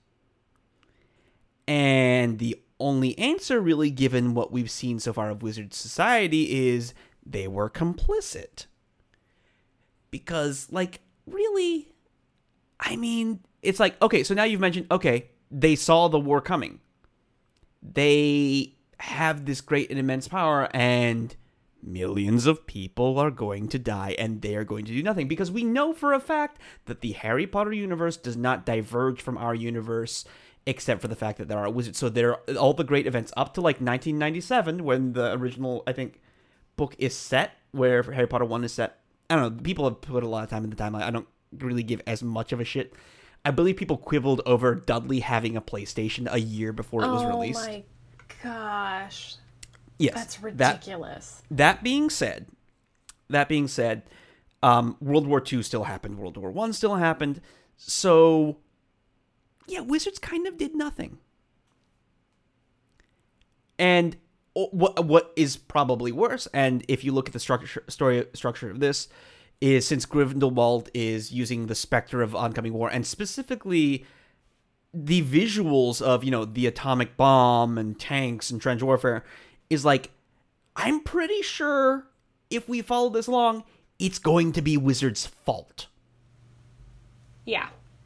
And the only answer really, given what we've seen so far of wizard society, is they were complicit. Because, like, really, I mean, it's like, okay, so now you've mentioned, okay, they saw the war coming. They have this great and immense power, and millions of people are going to die, and they are going to do nothing. Because we know for a fact that the Harry Potter universe does not diverge from our universe, except for the fact that there are wizards. So there are all the great events up to like nineteen ninety-seven, when the original, I think, book is set, where Harry Potter one is set. I don't know, people have put a lot of time in the timeline. I don't really give as much of a shit. I believe people quibbled over Dudley having a PlayStation a year before it was released. Oh my gosh. Yes, That's ridiculous. That, that being said, that being said, um, World War Two still happened. World War One still happened. So, yeah, wizards kind of did nothing. And what what is probably worse, and if you look at the structure story structure of this, is since Grindelwald is using the specter of oncoming war, and specifically the visuals of, you know, the atomic bomb and tanks and trench warfare, is like, I'm pretty sure if we follow this along, it's going to be Wizards' fault. Yeah.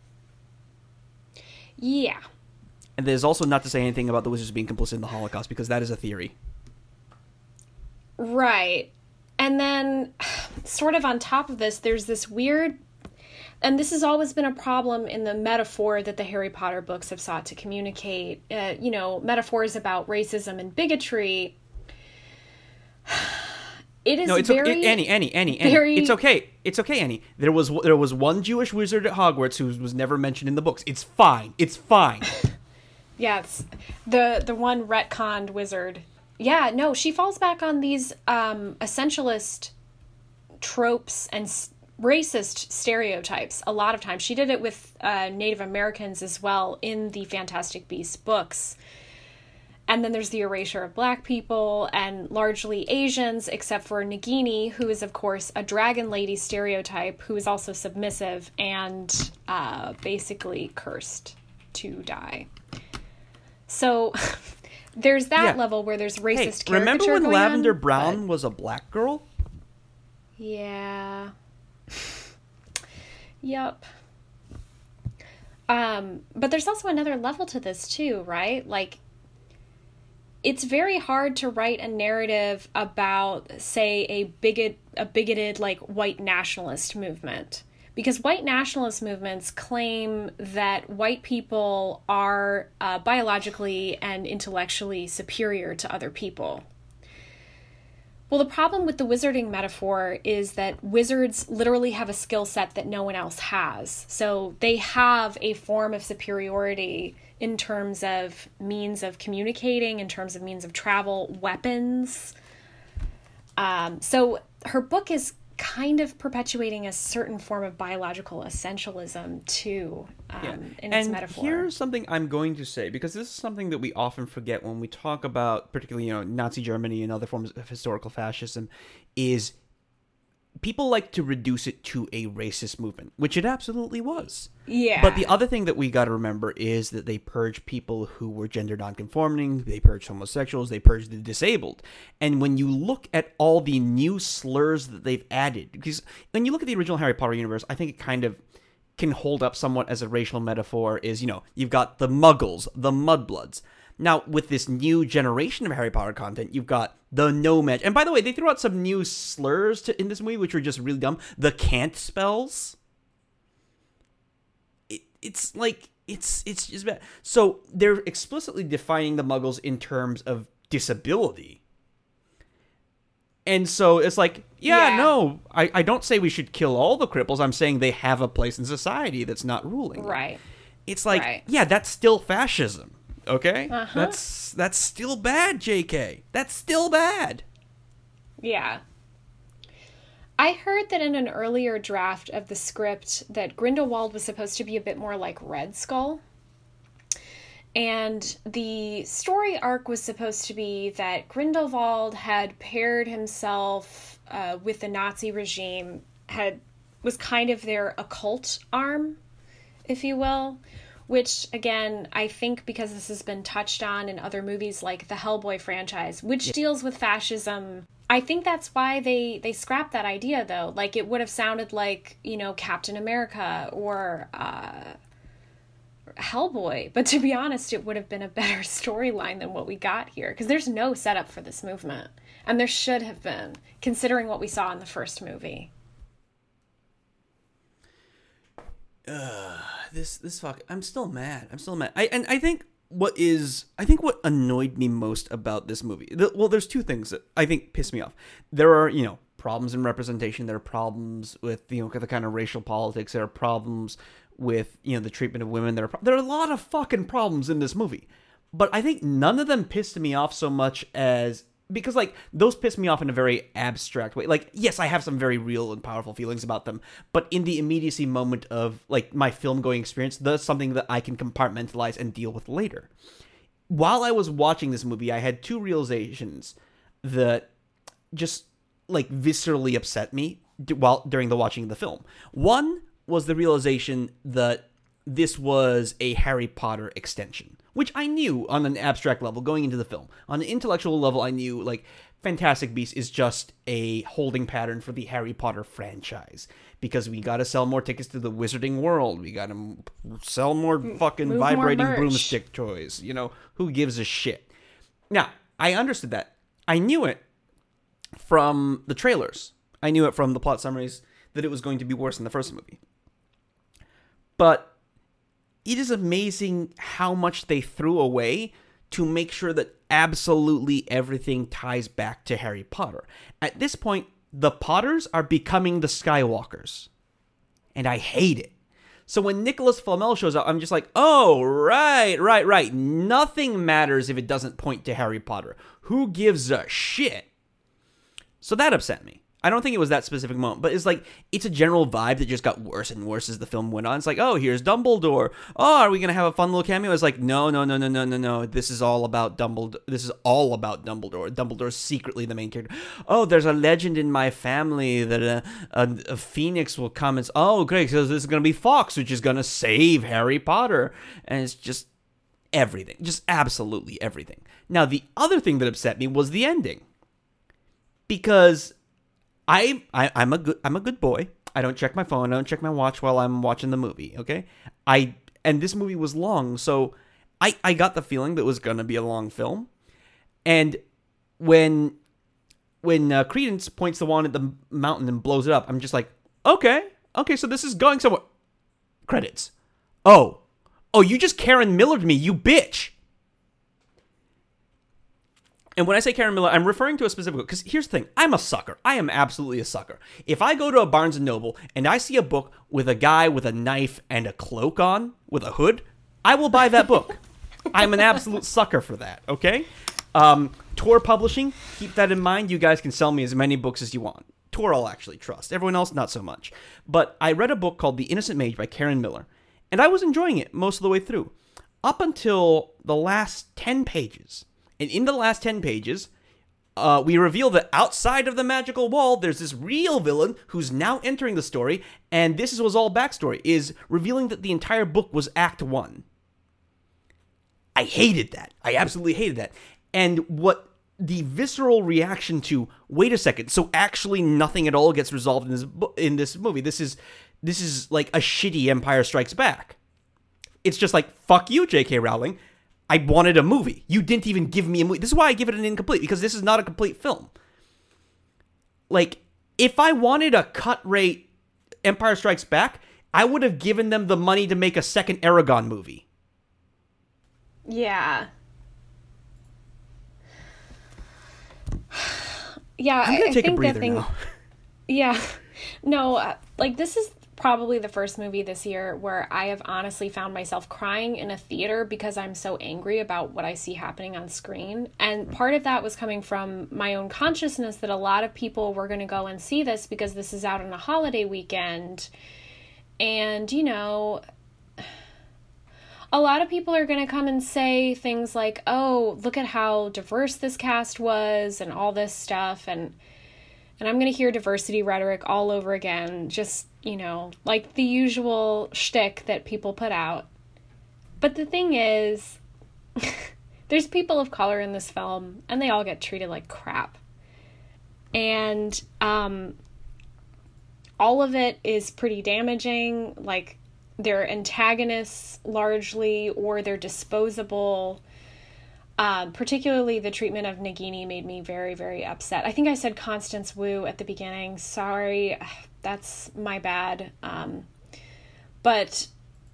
Yeah. And there's also not to say anything about the Wizards being complicit in the Holocaust, because that is a theory. Right. And then, sort of on top of this, there's this weird, and this has always been a problem in the metaphor that the Harry Potter books have sought to communicate. Uh, you know, metaphors about racism and bigotry. It is no, it's very... okay. Annie, Annie, Annie, Annie. very... It's okay. It's okay, Annie. There was there was one Jewish wizard at Hogwarts who was never mentioned in the books. It's fine. It's fine. Yeah, it's the, the one retconned wizard. Yeah, no, she falls back on these um, essentialist tropes and s- racist stereotypes a lot of times. She did it with uh, Native Americans as well in the Fantastic Beasts books. And then there's the erasure of black people and largely Asians, except for Nagini, who is, of course, a dragon lady stereotype, who is also submissive and uh, basically cursed to die. So there's that Yeah. level where there's Hey, racist caricature remember when going Lavender on, Brown but- was a black girl? Yeah. Yep. Um, but there's also another level to this too, right? Like, it's very hard to write a narrative about, say, a bigot, a bigoted, like, white nationalist movement. Because white nationalist movements claim that white people are uh, biologically and intellectually superior to other people. Well, the problem with the wizarding metaphor is that wizards literally have a skill set that no one else has. So they have a form of superiority in terms of means of communicating, in terms of means of travel, weapons. Um, so her book is kind of perpetuating a certain form of biological essentialism too, um, Yeah. in its and metaphor. here's something I'm going to say, because this is something that we often forget when we talk about, particularly, you know, Nazi Germany and other forms of historical fascism, is people like to reduce it to a racist movement, which it absolutely was. Yeah. But the other thing that we got to remember is that they purged people who were gender nonconforming, they purged homosexuals, they purged the disabled. And when you look at all the new slurs that they've added, because when you look at the original Harry Potter universe, I think it kind of can hold up somewhat as a racial metaphor. Is, you know, you've got the Muggles, the Mudbloods. Now, with this new generation of Harry Potter content, you've got the no match. And by the way, they threw out some new slurs to, in this movie, which were just really dumb. The can't spells. It, it's like, it's it's just bad. So they're explicitly defining the Muggles in terms of disability. And so it's like, yeah, Yeah. no, I, I don't say we should kill all the cripples. I'm saying they have a place in society that's not ruling them. Right. It's like, Right. yeah, that's still fascism. Okay? Uh-huh. That's that's still bad, J K. That's still bad. Yeah. I heard that in an earlier draft of the script that Grindelwald was supposed to be a bit more like Red Skull. And the story arc was supposed to be that Grindelwald had paired himself uh, with the Nazi regime, had was kind of their occult arm, if you will. Which, again, I think because this has been touched on in other movies like the Hellboy franchise, which Yeah. deals with fascism, I think that's why they, they scrapped that idea, though. Like, it would have sounded like, you know, Captain America or uh, Hellboy. But to be honest, it would have been a better storyline than what we got here. Because there's no setup for this movement. And there should have been, considering what we saw in the first movie. Uh, this this fuck. I'm still mad. I'm still mad. I and I think what is I think what annoyed me most about this movie. The, well, there's two things that I think piss me off. There are, you know, problems in representation. There are problems with, you know, the kind of racial politics. There are problems with, you know, the treatment of women. There are there are a lot of fucking problems in this movie. But I think none of them pissed me off so much as, because, like, those piss me off in a very abstract way. Like, yes, I have some very real and powerful feelings about them, but in the immediacy moment of, like, my film-going experience, that's something that I can compartmentalize and deal with later. While I was watching this movie, I had two realizations that just, like, viscerally upset me d- while during the watching of the film. One was the realization that this was a Harry Potter extension, which I knew on an abstract level going into the film. On an intellectual level, I knew, like, Fantastic Beasts is just a holding pattern for the Harry Potter franchise, because we gotta sell more tickets to the Wizarding World. We gotta m- sell more fucking Move more vibrating merch. broomstick toys. You know, who gives a shit? Now, I understood that. I knew it from the trailers. I knew it from the plot summaries that it was going to be worse than the first movie. But it is amazing how much they threw away to make sure that absolutely everything ties back to Harry Potter. At this point, the Potters are becoming the Skywalkers. And I hate it. So when Nicholas Flamel shows up, I'm just like, oh, right, right, right. Nothing matters if it doesn't point to Harry Potter. Who gives a shit? So that upset me. I don't think it was that specific moment, but it's like, it's a general vibe that just got worse and worse as the film went on. It's like, oh, here's Dumbledore. Oh, are we going to have a fun little cameo? It's like, no, no, no, no, no, no, no. This is all about Dumbledore. This is all about Dumbledore. Dumbledore's secretly the main character. Oh, there's a legend in my family that a, a, a phoenix will come and, oh, great, so this is going to be Fawkes, which is going to save Harry Potter. And it's just everything. Just absolutely everything. Now, the other thing that upset me was the ending. Because I, I I'm a good I'm a good boy. I don't check my phone. I don't check my watch while I'm watching the movie. Okay, I and this movie was long, so I I got the feeling that it was gonna be a long film. And when when uh, Credence points the wand at the mountain and blows it up, I'm just like, okay, okay, so this is going somewhere. Credits. Oh, oh, you just Karen Millered me, you bitch. And when I say Karen Miller, I'm referring to a specific book. Because here's the thing. I'm a sucker. I am absolutely a sucker. If I go to a Barnes and Noble and I see a book with a guy with a knife and a cloak on, with a hood, I will buy that book. I'm an absolute sucker for that, okay? Um, Tor Publishing, keep that in mind. You guys can sell me as many books as you want. Tor I'll actually trust. Everyone else, not so much. But I read a book called The Innocent Mage by Karen Miller. And I was enjoying it most of the way through. Up until the last ten pages. And in the last ten pages, uh, we reveal that outside of the magical wall, there's this real villain who's now entering the story, and this is was all backstory, is revealing that the entire book was Act One. I hated that. I absolutely hated that. And what the visceral reaction to, wait a second, so actually nothing at all gets resolved in this bu- in this movie. This is this is like a shitty Empire Strikes Back. It's just like, fuck you, J K. Rowling. I wanted a movie. You didn't even give me a movie. This is why I give it an incomplete, because this is not a complete film. Like, if I wanted a cut rate Empire Strikes Back, I would have given them the money to make a second Aragon movie. Yeah. Yeah, I'm gonna I, take I a think breather that thing, now. Yeah. No, uh, like this is probably the first movie this year where I have honestly found myself crying in a theater because I'm so angry about what I see happening on screen. And part of that was coming from my own consciousness that a lot of people were going to go and see this because this is out on a holiday weekend. And, you know, a lot of people are going to come and say things like, oh, look at how diverse this cast was and all this stuff. And and I'm going to hear diversity rhetoric all over again, just, you know, like the usual shtick that people put out. But the thing is, there's people of color in this film, and they all get treated like crap. And um, all of it is pretty damaging. Like, they're antagonists largely, or they're disposable. Um, particularly the treatment of Nagini made me very, very upset. I think I said Constance Wu at the beginning. Sorry, that's my bad. Um, but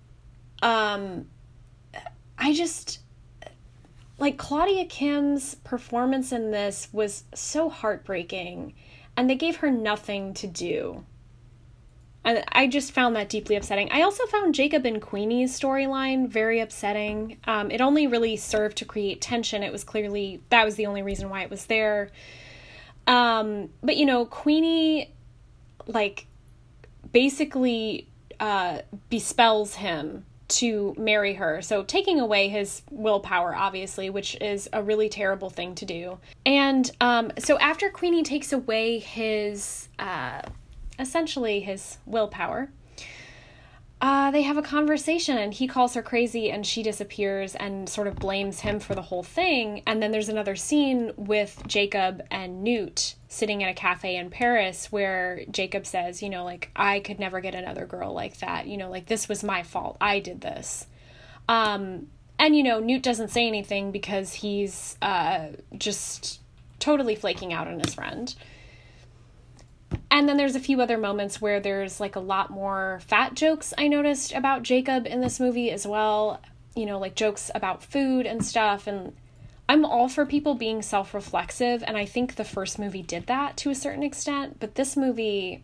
um, I just, like, Claudia Kim's performance in this was so heartbreaking, and they gave her nothing to do. And I just found that deeply upsetting. I also found Jacob and Queenie's storyline very upsetting. Um, it only really served to create tension. It was clearly, that was the only reason why it was there. Um, but, you know, Queenie, like, basically uh, bespells him to marry her. So taking away his willpower, obviously, which is a really terrible thing to do. And um, so after Queenie takes away his... Uh, essentially his willpower, uh, they have a conversation, and he calls her crazy, and she disappears and sort of blames him for the whole thing. And then there's another scene with Jacob and Newt sitting in a cafe in Paris where Jacob says, you know, like, I could never get another girl like that. You know, like, this was my fault. I did this. Um, and, you know, Newt doesn't say anything because he's uh, just totally flaking out on his friend. And then there's a few other moments where there's, like, a lot more fat jokes I noticed about Jacob in this movie as well. You know, like, jokes about food and stuff. And I'm all for people being self-reflexive, and I think the first movie did that to a certain extent. But this movie,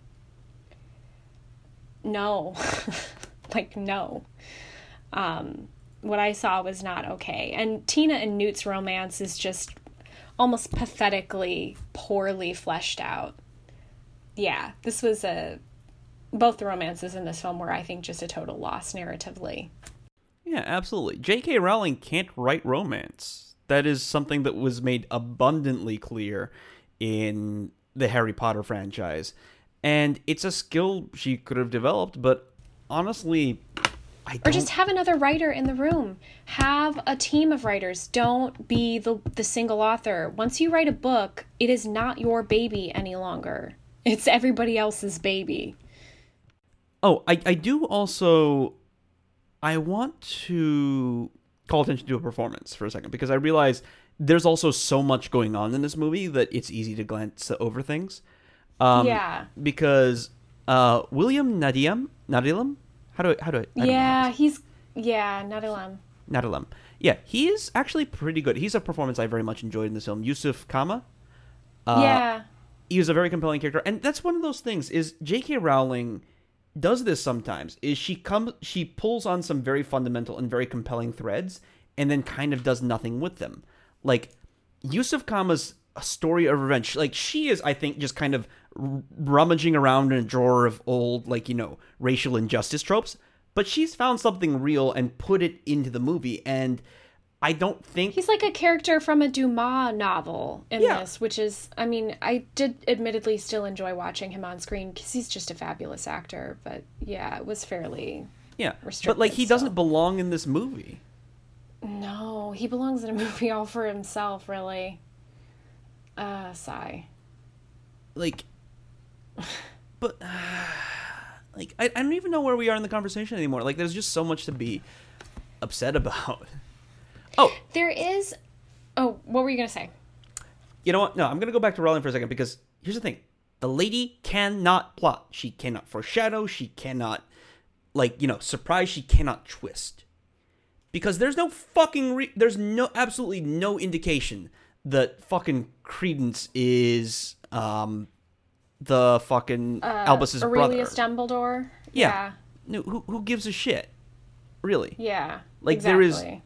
no. Like, no. Um, what I saw was not okay. And Tina and Newt's romance is just almost pathetically poorly fleshed out. Yeah, this was a, both the romances in this film were, I think, just a total loss narratively. Yeah, absolutely. J K. Rowling can't write romance. That is something that was made abundantly clear in the Harry Potter franchise. And it's a skill she could have developed, but honestly, I don't... Or just have another writer in the room. Have a team of writers. Don't be the, the single author. Once you write a book, it is not your baby any longer. It's everybody else's baby. Oh, I, I do also... I want to call attention to a performance for a second, because I realize there's also so much going on in this movie that it's easy to glance over things. Um, yeah. Because uh, William Nadiam... Nadilam? How do I... How do I, I don't know yeah, how to- he's... Yeah, Nadilam. Nadilam. Yeah, he is actually pretty good. He's a performance I very much enjoyed in this film. Yusuf Kama. Uh, yeah. He was a very compelling character, and that's one of those things. Is J K. Rowling does this sometimes? Is she comes, she pulls on some very fundamental and very compelling threads, and then kind of does nothing with them. Like Yusuf Kama's story of revenge. Like, she is, I think, just kind of rummaging around in a drawer of old, like, you know, racial injustice tropes. But she's found something real and put it into the movie, and I don't think He's like a character from a Dumas novel in Yeah. this, which is, I mean, I did admittedly still enjoy watching him on screen because he's just a fabulous actor. But yeah, it was fairly. yeah, but restricted like he doesn't still. belong in this movie. No, he belongs in a movie all for himself, really. Uh, sigh. Like, but like I, I don't even know where we are in the conversation anymore. Like, there's just so much to be upset about. Oh, There is. Oh, what were you gonna say? you know what? No, I'm gonna go back to Rowling for a second because here's the thing: the lady cannot plot. She cannot foreshadow. She cannot, like, you know, surprise. She cannot twist. Because there's no fucking re- there's no absolutely no indication that fucking Credence is um the fucking Albus's brother. Aurelius Dumbledore. Yeah. No, who who gives a shit? Really? Yeah. Like, there is- exactly.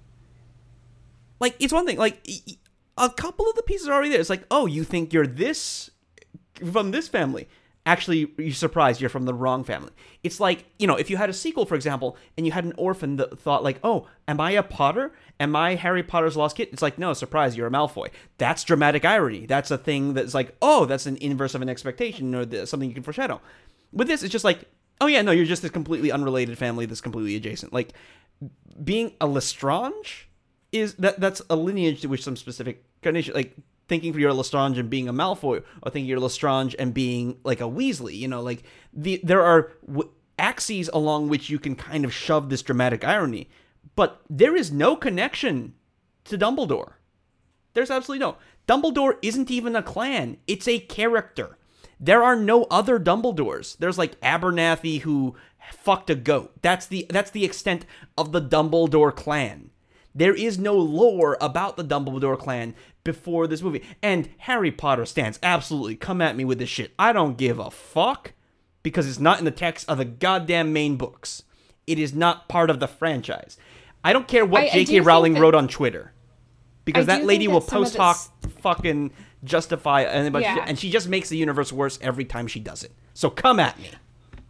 Like, it's one thing, like, y- y- a couple of the pieces are already there. It's like, oh, you think you're this from this family. Actually, you're surprised you're from the wrong family. It's like, you know, if you had a sequel, for example, and you had an orphan that thought, like, oh, am I a Potter? Am I Harry Potter's lost kid? It's like, no, surprise, you're a Malfoy. That's dramatic irony. That's a thing that's like, oh, that's an inverse of an expectation or the, something you can foreshadow. With this, it's just like, oh, yeah, no, you're just this completely unrelated family that's completely adjacent. Like, being a Lestrange is that that's a lineage to which some specific carnation, like thinking for your Lestrange and being a Malfoy, or thinking you're Lestrange and being like a Weasley. You know, like the there are w- axes along which you can kind of shove this dramatic irony, but there is no connection to Dumbledore. There's absolutely no. Dumbledore isn't even a clan; it's a character. There are no other Dumbledores. There's like Abernathy who fucked a goat. That's the that's the extent of the Dumbledore clan. There is no lore about the Dumbledore clan before this movie. And Harry Potter stands. Absolutely. Come at me with this shit. I don't give a fuck because it's not in the text of the goddamn main books. It is not part of the franchise. I don't care what I- I J do K. think Rowling that- wrote on Twitter. Because I that do lady think will that some of post hoc this- fucking justify and, but she- Yeah. and she just makes the universe worse every time she does it. So come at me.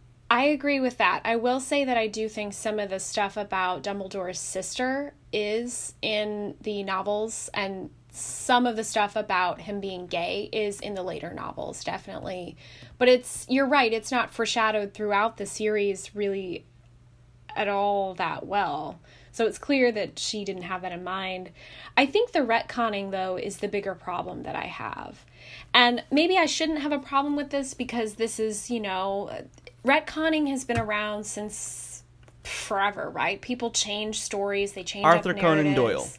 I agree with that. I will say that I do think some of the stuff about Dumbledore's sister is in the novels, and some of the stuff about him being gay is in the later novels, definitely. But it's, you're right, it's not foreshadowed throughout the series really at all that well. So it's clear that she didn't have that in mind. I think the retconning, though, is the bigger problem that I have. And maybe I shouldn't have a problem with this because this is, you know, retconning has been around since forever, right? People change stories, they change Arthur up Conan Doyle. narratives.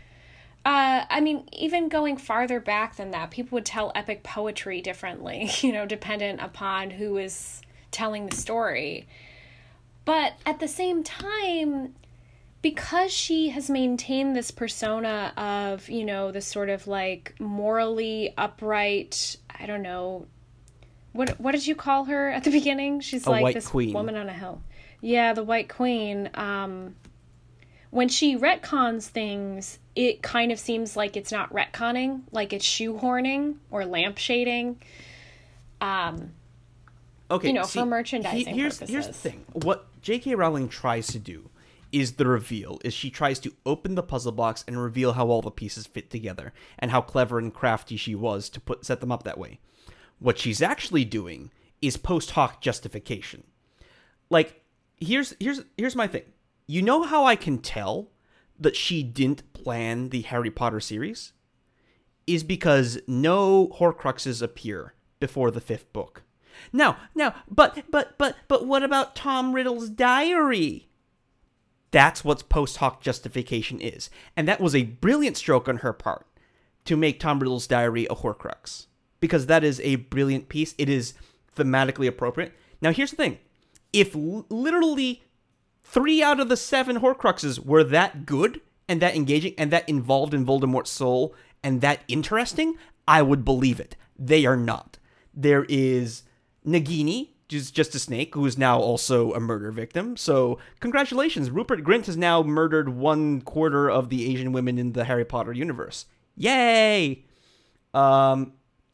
Uh, I mean, even going farther back than that, people would tell epic poetry differently, you know, dependent upon who is telling the story. But at the same time, because she has maintained this persona of, you know, this sort of like morally upright, I don't know, what what did you call her at the beginning? She's A like white this queen. woman on a hill. Yeah, the White Queen. Um, when she retcons things, it kind of seems like it's not retconning, like it's shoehorning or lampshading. Um, Okay, you know, see, for merchandising he- here's, purposes. Here's the thing. What J K. Rowling tries to do is the reveal, is she tries to open the puzzle box and reveal how all the pieces fit together, and how clever and crafty she was to put set them up that way. What she's actually doing is post hoc justification. Like, here's here's here's my thing. You know how I can tell that she didn't plan the Harry Potter series? Is because no Horcruxes appear before the fifth book. Now, now, but, but, but, but what about Tom Riddle's diary? That's what post hoc justification is. And that was a brilliant stroke on her part to make Tom Riddle's diary a Horcrux. Because that is a brilliant piece. It is thematically appropriate. Now, here's the thing. If l- literally three out of the seven Horcruxes were that good and that engaging and that involved in Voldemort's soul and that interesting, I would believe it. They are not. There is Nagini, who's just a snake, who is now also a murder victim. So, congratulations. Rupert Grint has now murdered one quarter of the Asian women in the Harry Potter universe. Yay! Um,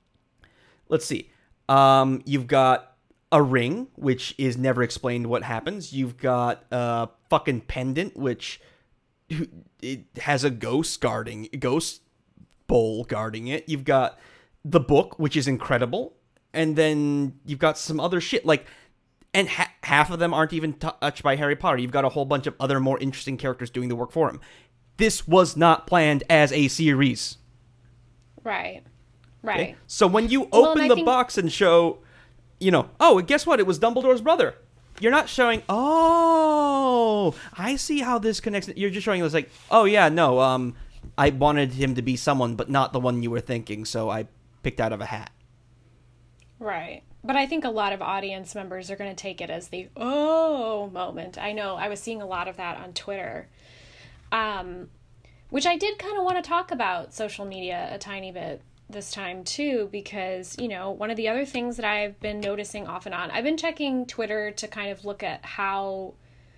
let's see. Um, you've got a ring, which is never explained what happens. You've got a fucking pendant, which who it has a ghost guarding ghost bowl guarding it. You've got the book, which is incredible, and then you've got some other shit like, and ha- half of them aren't even touched by Harry Potter. You've got a whole bunch of other more interesting characters doing the work for him. This was not planned as a series. Right. Right. Okay? So when you Well, open and I the think- box and show, you know, oh, and guess what? It was Dumbledore's brother. You're not showing, oh, I see how this connects. You're just showing us like, oh, yeah, no, um, I wanted him to be someone, but not the one you were thinking, so I picked out of a hat. Right. But I think a lot of audience members are going to take it as the oh moment. I know I was seeing a lot of that on Twitter. Um, which I did kind of want to talk about social media a tiny bit this time too, because, you know, one of the other things that I've been noticing off and on, I've been checking Twitter to kind of look at how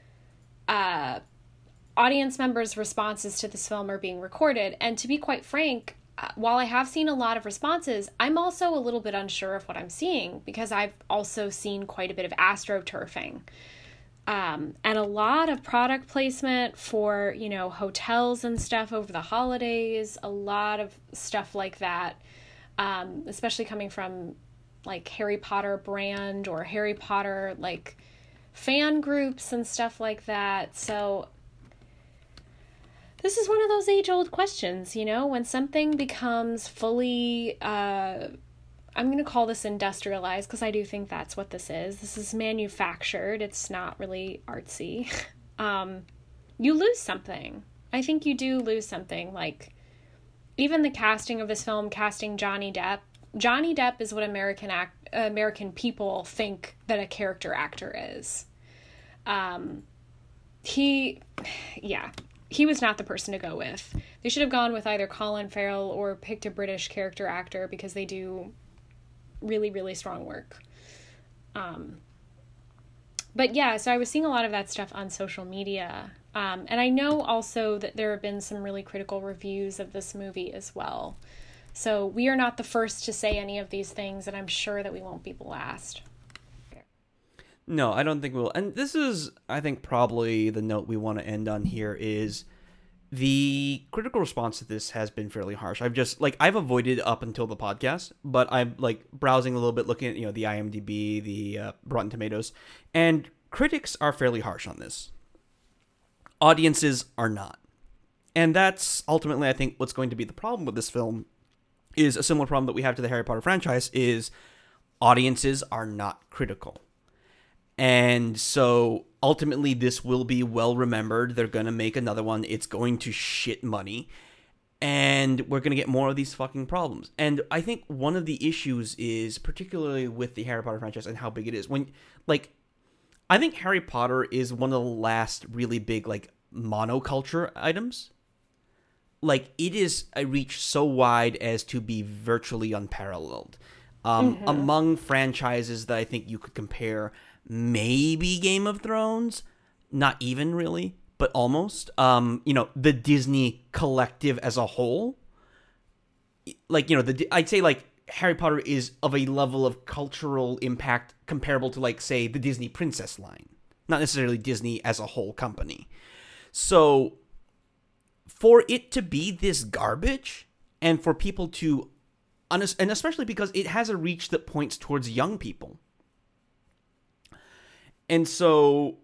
uh, audience members' responses to this film are being recorded. And to be quite frank, uh, while I have seen a lot of responses, I'm also a little bit unsure of what I'm seeing, because I've also seen quite a bit of astroturfing. Um, and a lot of product placement for, you know, hotels and stuff over the holidays, a lot of stuff like that, um, especially coming from, like, Harry Potter brand or Harry Potter, like, fan groups and stuff like that. So this is one of those age-old questions, you know, when something becomes fully... Uh, I'm going to call this industrialized, because I do think that's what this is. This is manufactured. It's not really artsy. Um, you lose something. I think you do lose something. Like, even the casting of this film, casting Johnny Depp. Johnny Depp is what American act, American people think that a character actor is. Um, he, yeah, he was not the person to go with. They should have gone with either Colin Farrell or picked a British character actor, because they do really, really strong work. Um, but yeah, so I was seeing a lot of that stuff on social media. Um, and I know also that there have been some really critical reviews of this movie as well. So we are not the first to say any of these things, and I'm sure that we won't be the last. No, I don't think we'll. And this is, I think, probably the note we want to end on here is the critical response to this has been fairly harsh. I've just, like, I've avoided up until the podcast, but I'm, like, browsing a little bit, looking at, you know, the IMDb, the uh, Rotten Tomatoes, and critics are fairly harsh on this. Audiences are not. And that's ultimately, I think, what's going to be the problem with this film is a similar problem that we have to the Harry Potter franchise is audiences are not critical. And so ultimately this will be well remembered. They're going to make another one. It's going to shit money. And we're going to get more of these fucking problems. And I think one of the issues is, particularly with the Harry Potter franchise and how big it is, when, like, I think Harry Potter is one of the last really big, like, monoculture items. Like, it is a reach so wide as to be virtually unparalleled. Um, mm-hmm. Among franchises that I think you could compare, maybe Game of Thrones, not even really, but almost. Um, you know, the Disney collective as a whole. Like, you know, the I'd say, like, Harry Potter is of a level of cultural impact comparable to, like, say, the Disney Princess line. Not necessarily Disney as a whole company. So, for it to be this garbage, and for people to, and especially because it has a reach that points towards young people. And so,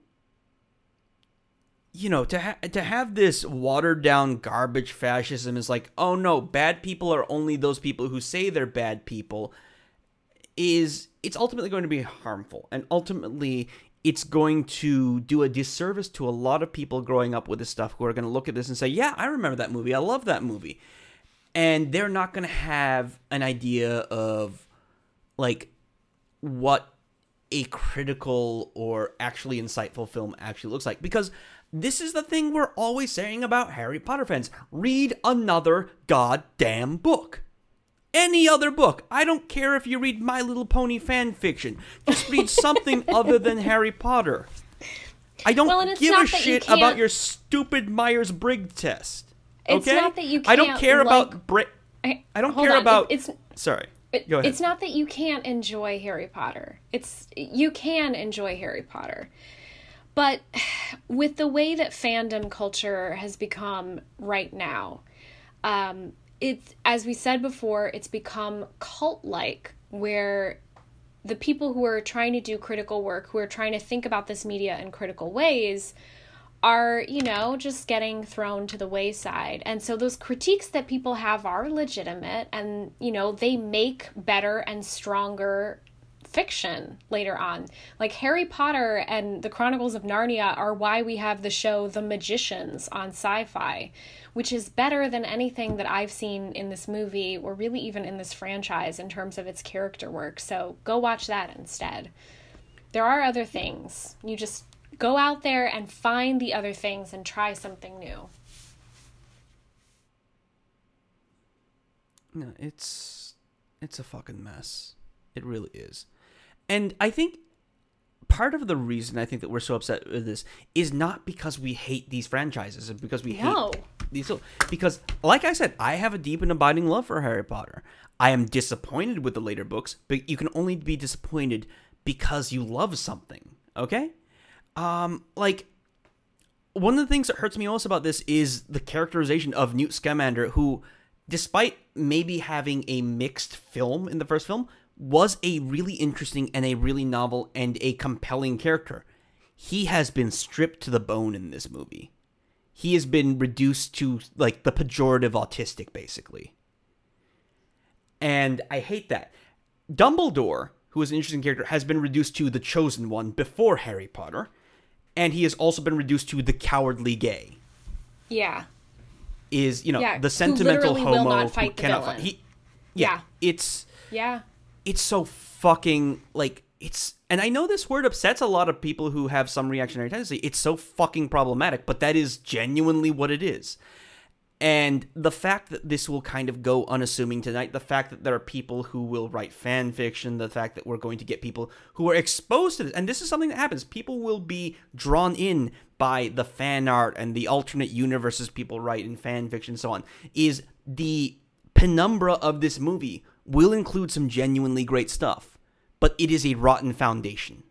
you know, to ha- to have this watered down garbage fascism is like, oh no, bad people are only those people who say they're bad people, is, it's ultimately going to be harmful. And ultimately, it's going to do a disservice to a lot of people growing up with this stuff who are going to look at this and say, yeah, I remember that movie. I love that movie. And they're not going to have an idea of, like, what a critical or actually insightful film actually looks like. Because this is the thing we're always saying about Harry Potter fans. Read another goddamn book. Any other book. I don't care if you read My Little Pony fan fiction. Just read something other than Harry Potter. I don't well, give a shit about your stupid Myers-Briggs test. Okay? It's not that you can't, I don't care like, about... Bra- I, I don't care on. about... It, it's Sorry. It, Go ahead. It's not that you can't enjoy Harry Potter. It's you can enjoy Harry Potter. But with the way that fandom culture has become right now, um, it's, as we said before, it's become cult-like, where the people who are trying to do critical work, who are trying to think about this media in critical ways, are, you know, just getting thrown to the wayside. And so those critiques that people have are legitimate, and, you know, they make better and stronger fiction later on. Like Harry Potter and the Chronicles of Narnia are why we have the show The Magicians on Sci-Fi, which is better than anything that I've seen in this movie, or really even in this franchise, in terms of its character work. So go watch that instead. There are other things. You just go out there and find the other things and try something new. No, it's it's a fucking mess. It really is. And I think part of the reason I think that we're so upset with this is not because we hate these franchises, and because we No. hate these. Because, like I said, I have a deep and abiding love for Harry Potter. I am disappointed with the later books, but you can only be disappointed because you love something. Okay? Um, like, one of the things that hurts me most about this is the characterization of Newt Scamander, who, despite maybe having a mixed film in the first film, was a really interesting and a really novel and a compelling character. He has been stripped to the bone in this movie. He has been reduced to, like, the pejorative autistic, basically. And I hate that. Dumbledore, who is an interesting character, has been reduced to the chosen one before Harry Potter. And he has also been reduced to the cowardly gay. Yeah. Is, you know, Yeah, the who sentimental literally homo will not who fight the cannot villain. fight. He, yeah, Yeah. It's Yeah. it's so fucking, like, it's, and I know this word upsets a lot of people who have some reactionary tendency. It's so fucking problematic, but that is genuinely what it is. And the fact that this will kind of go unassuming tonight, the fact that there are people who will write fan fiction, the fact that we're going to get people who are exposed to this, and this is something that happens. People will be drawn in by the fan art and the alternate universes people write in fan fiction and so on, is the penumbra of this movie will include some genuinely great stuff, but it is a rotten foundation.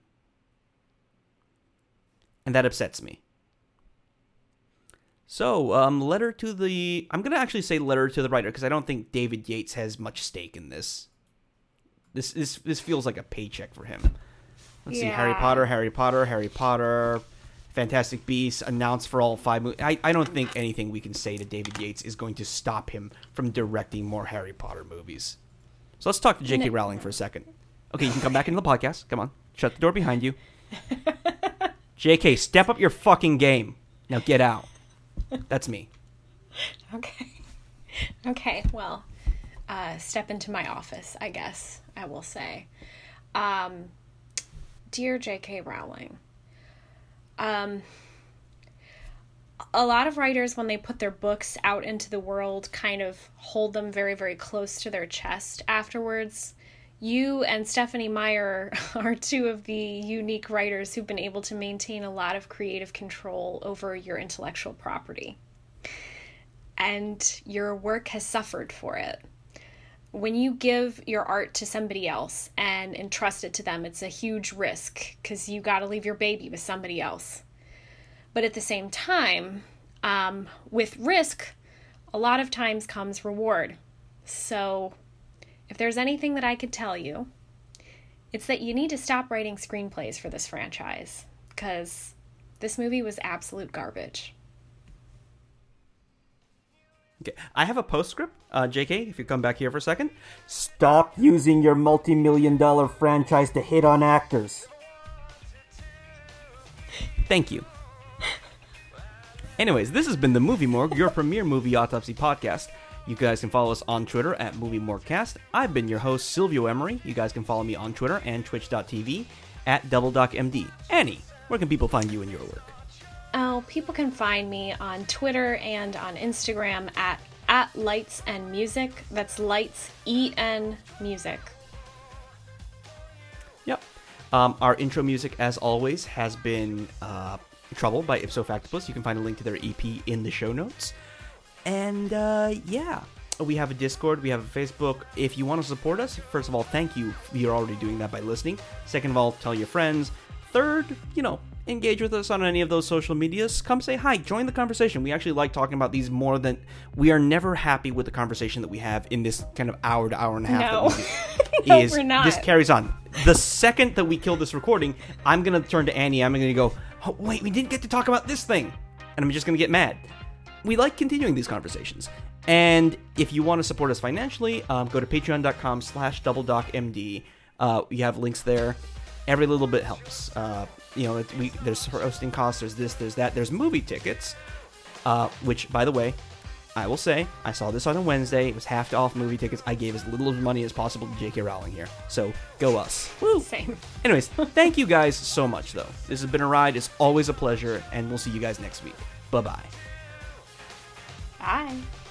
And that upsets me. So, um, letter to the... I'm going to actually say letter to the writer, because I don't think David Yates has much stake in this. This this this feels like a paycheck for him. Let's see, Harry Yeah. Potter, Harry Potter, Harry Potter, Fantastic Beasts, announced for all five movies. I, I don't think anything we can say to David Yates is going to stop him from directing more Harry Potter movies. So let's talk to J K. No. Rowling for a second. Okay, you can come back into the podcast. Come on. Shut the door behind you. J K, step up your fucking game. Now get out. That's me. Okay. Okay, well, uh, step into my office, I guess I will say. Um, dear J K. Rowling, um, a lot of writers, when they put their books out into the world, kind of hold them very, very close to their chest afterwards. You and Stephanie Meyer are two of the unique writers who've been able to maintain a lot of creative control over your intellectual property. And your work has suffered for it. When you give your art to somebody else and entrust it to them, it's a huge risk, because you got to leave your baby with somebody else. But at the same time, um, with risk, a lot of times comes reward. So if there's anything that I could tell you, it's that you need to stop writing screenplays for this franchise, because this movie was absolute garbage. Okay, I have a postscript. Uh, J K, if you come back here for a second. Stop using your multi-million dollar franchise to hit on actors. Thank you. Anyways, this has been the Movie Morgue, your premier movie autopsy podcast. You guys can follow us on Twitter at Movie Morguecast. I've been your host, Silvio Emery. You guys can follow me on Twitter and twitch dot t v at DoubleDocMD. Annie, where can people find you and your work? Oh, people can find me on Twitter and on Instagram at, at Lights and Music. That's Lights, E N Music. Yep. Um, our intro music, as always, has been uh, Trouble by Ipso Factopus. You can find a link to their E P in the show notes. And, uh, yeah, we have a Discord, we have a Facebook. If you want to support us, first of all, thank you. You're already doing that by listening. Second of all, tell your friends. Third, you know, engage with us on any of those social medias, come say hi, join the conversation. We actually like talking about these more than we are never happy with the conversation that we have in this kind of hour to hour and a half. No. That we do. No, is we're not. This carries on. The second that we kill this recording, I'm gonna turn to Annie. I'm gonna go, oh, wait, we didn't get to talk about this thing, and I'm just gonna get mad. We like continuing these conversations. And if you want to support us financially, um, go to patreon.com slash doubledocmd. Uh, we have links there. Every little bit helps. Uh, you know, it, we, there's hosting costs, there's this, there's that, there's movie tickets, uh, which, by the way, I will say, I saw this on a Wednesday. It was half off movie tickets. I gave as little money as possible to J K Rowling here. So, go us. Woo! Same. Anyways, thank you guys so much, though. This has been a ride. It's always a pleasure, and we'll see you guys next week. Bye-bye. Bye.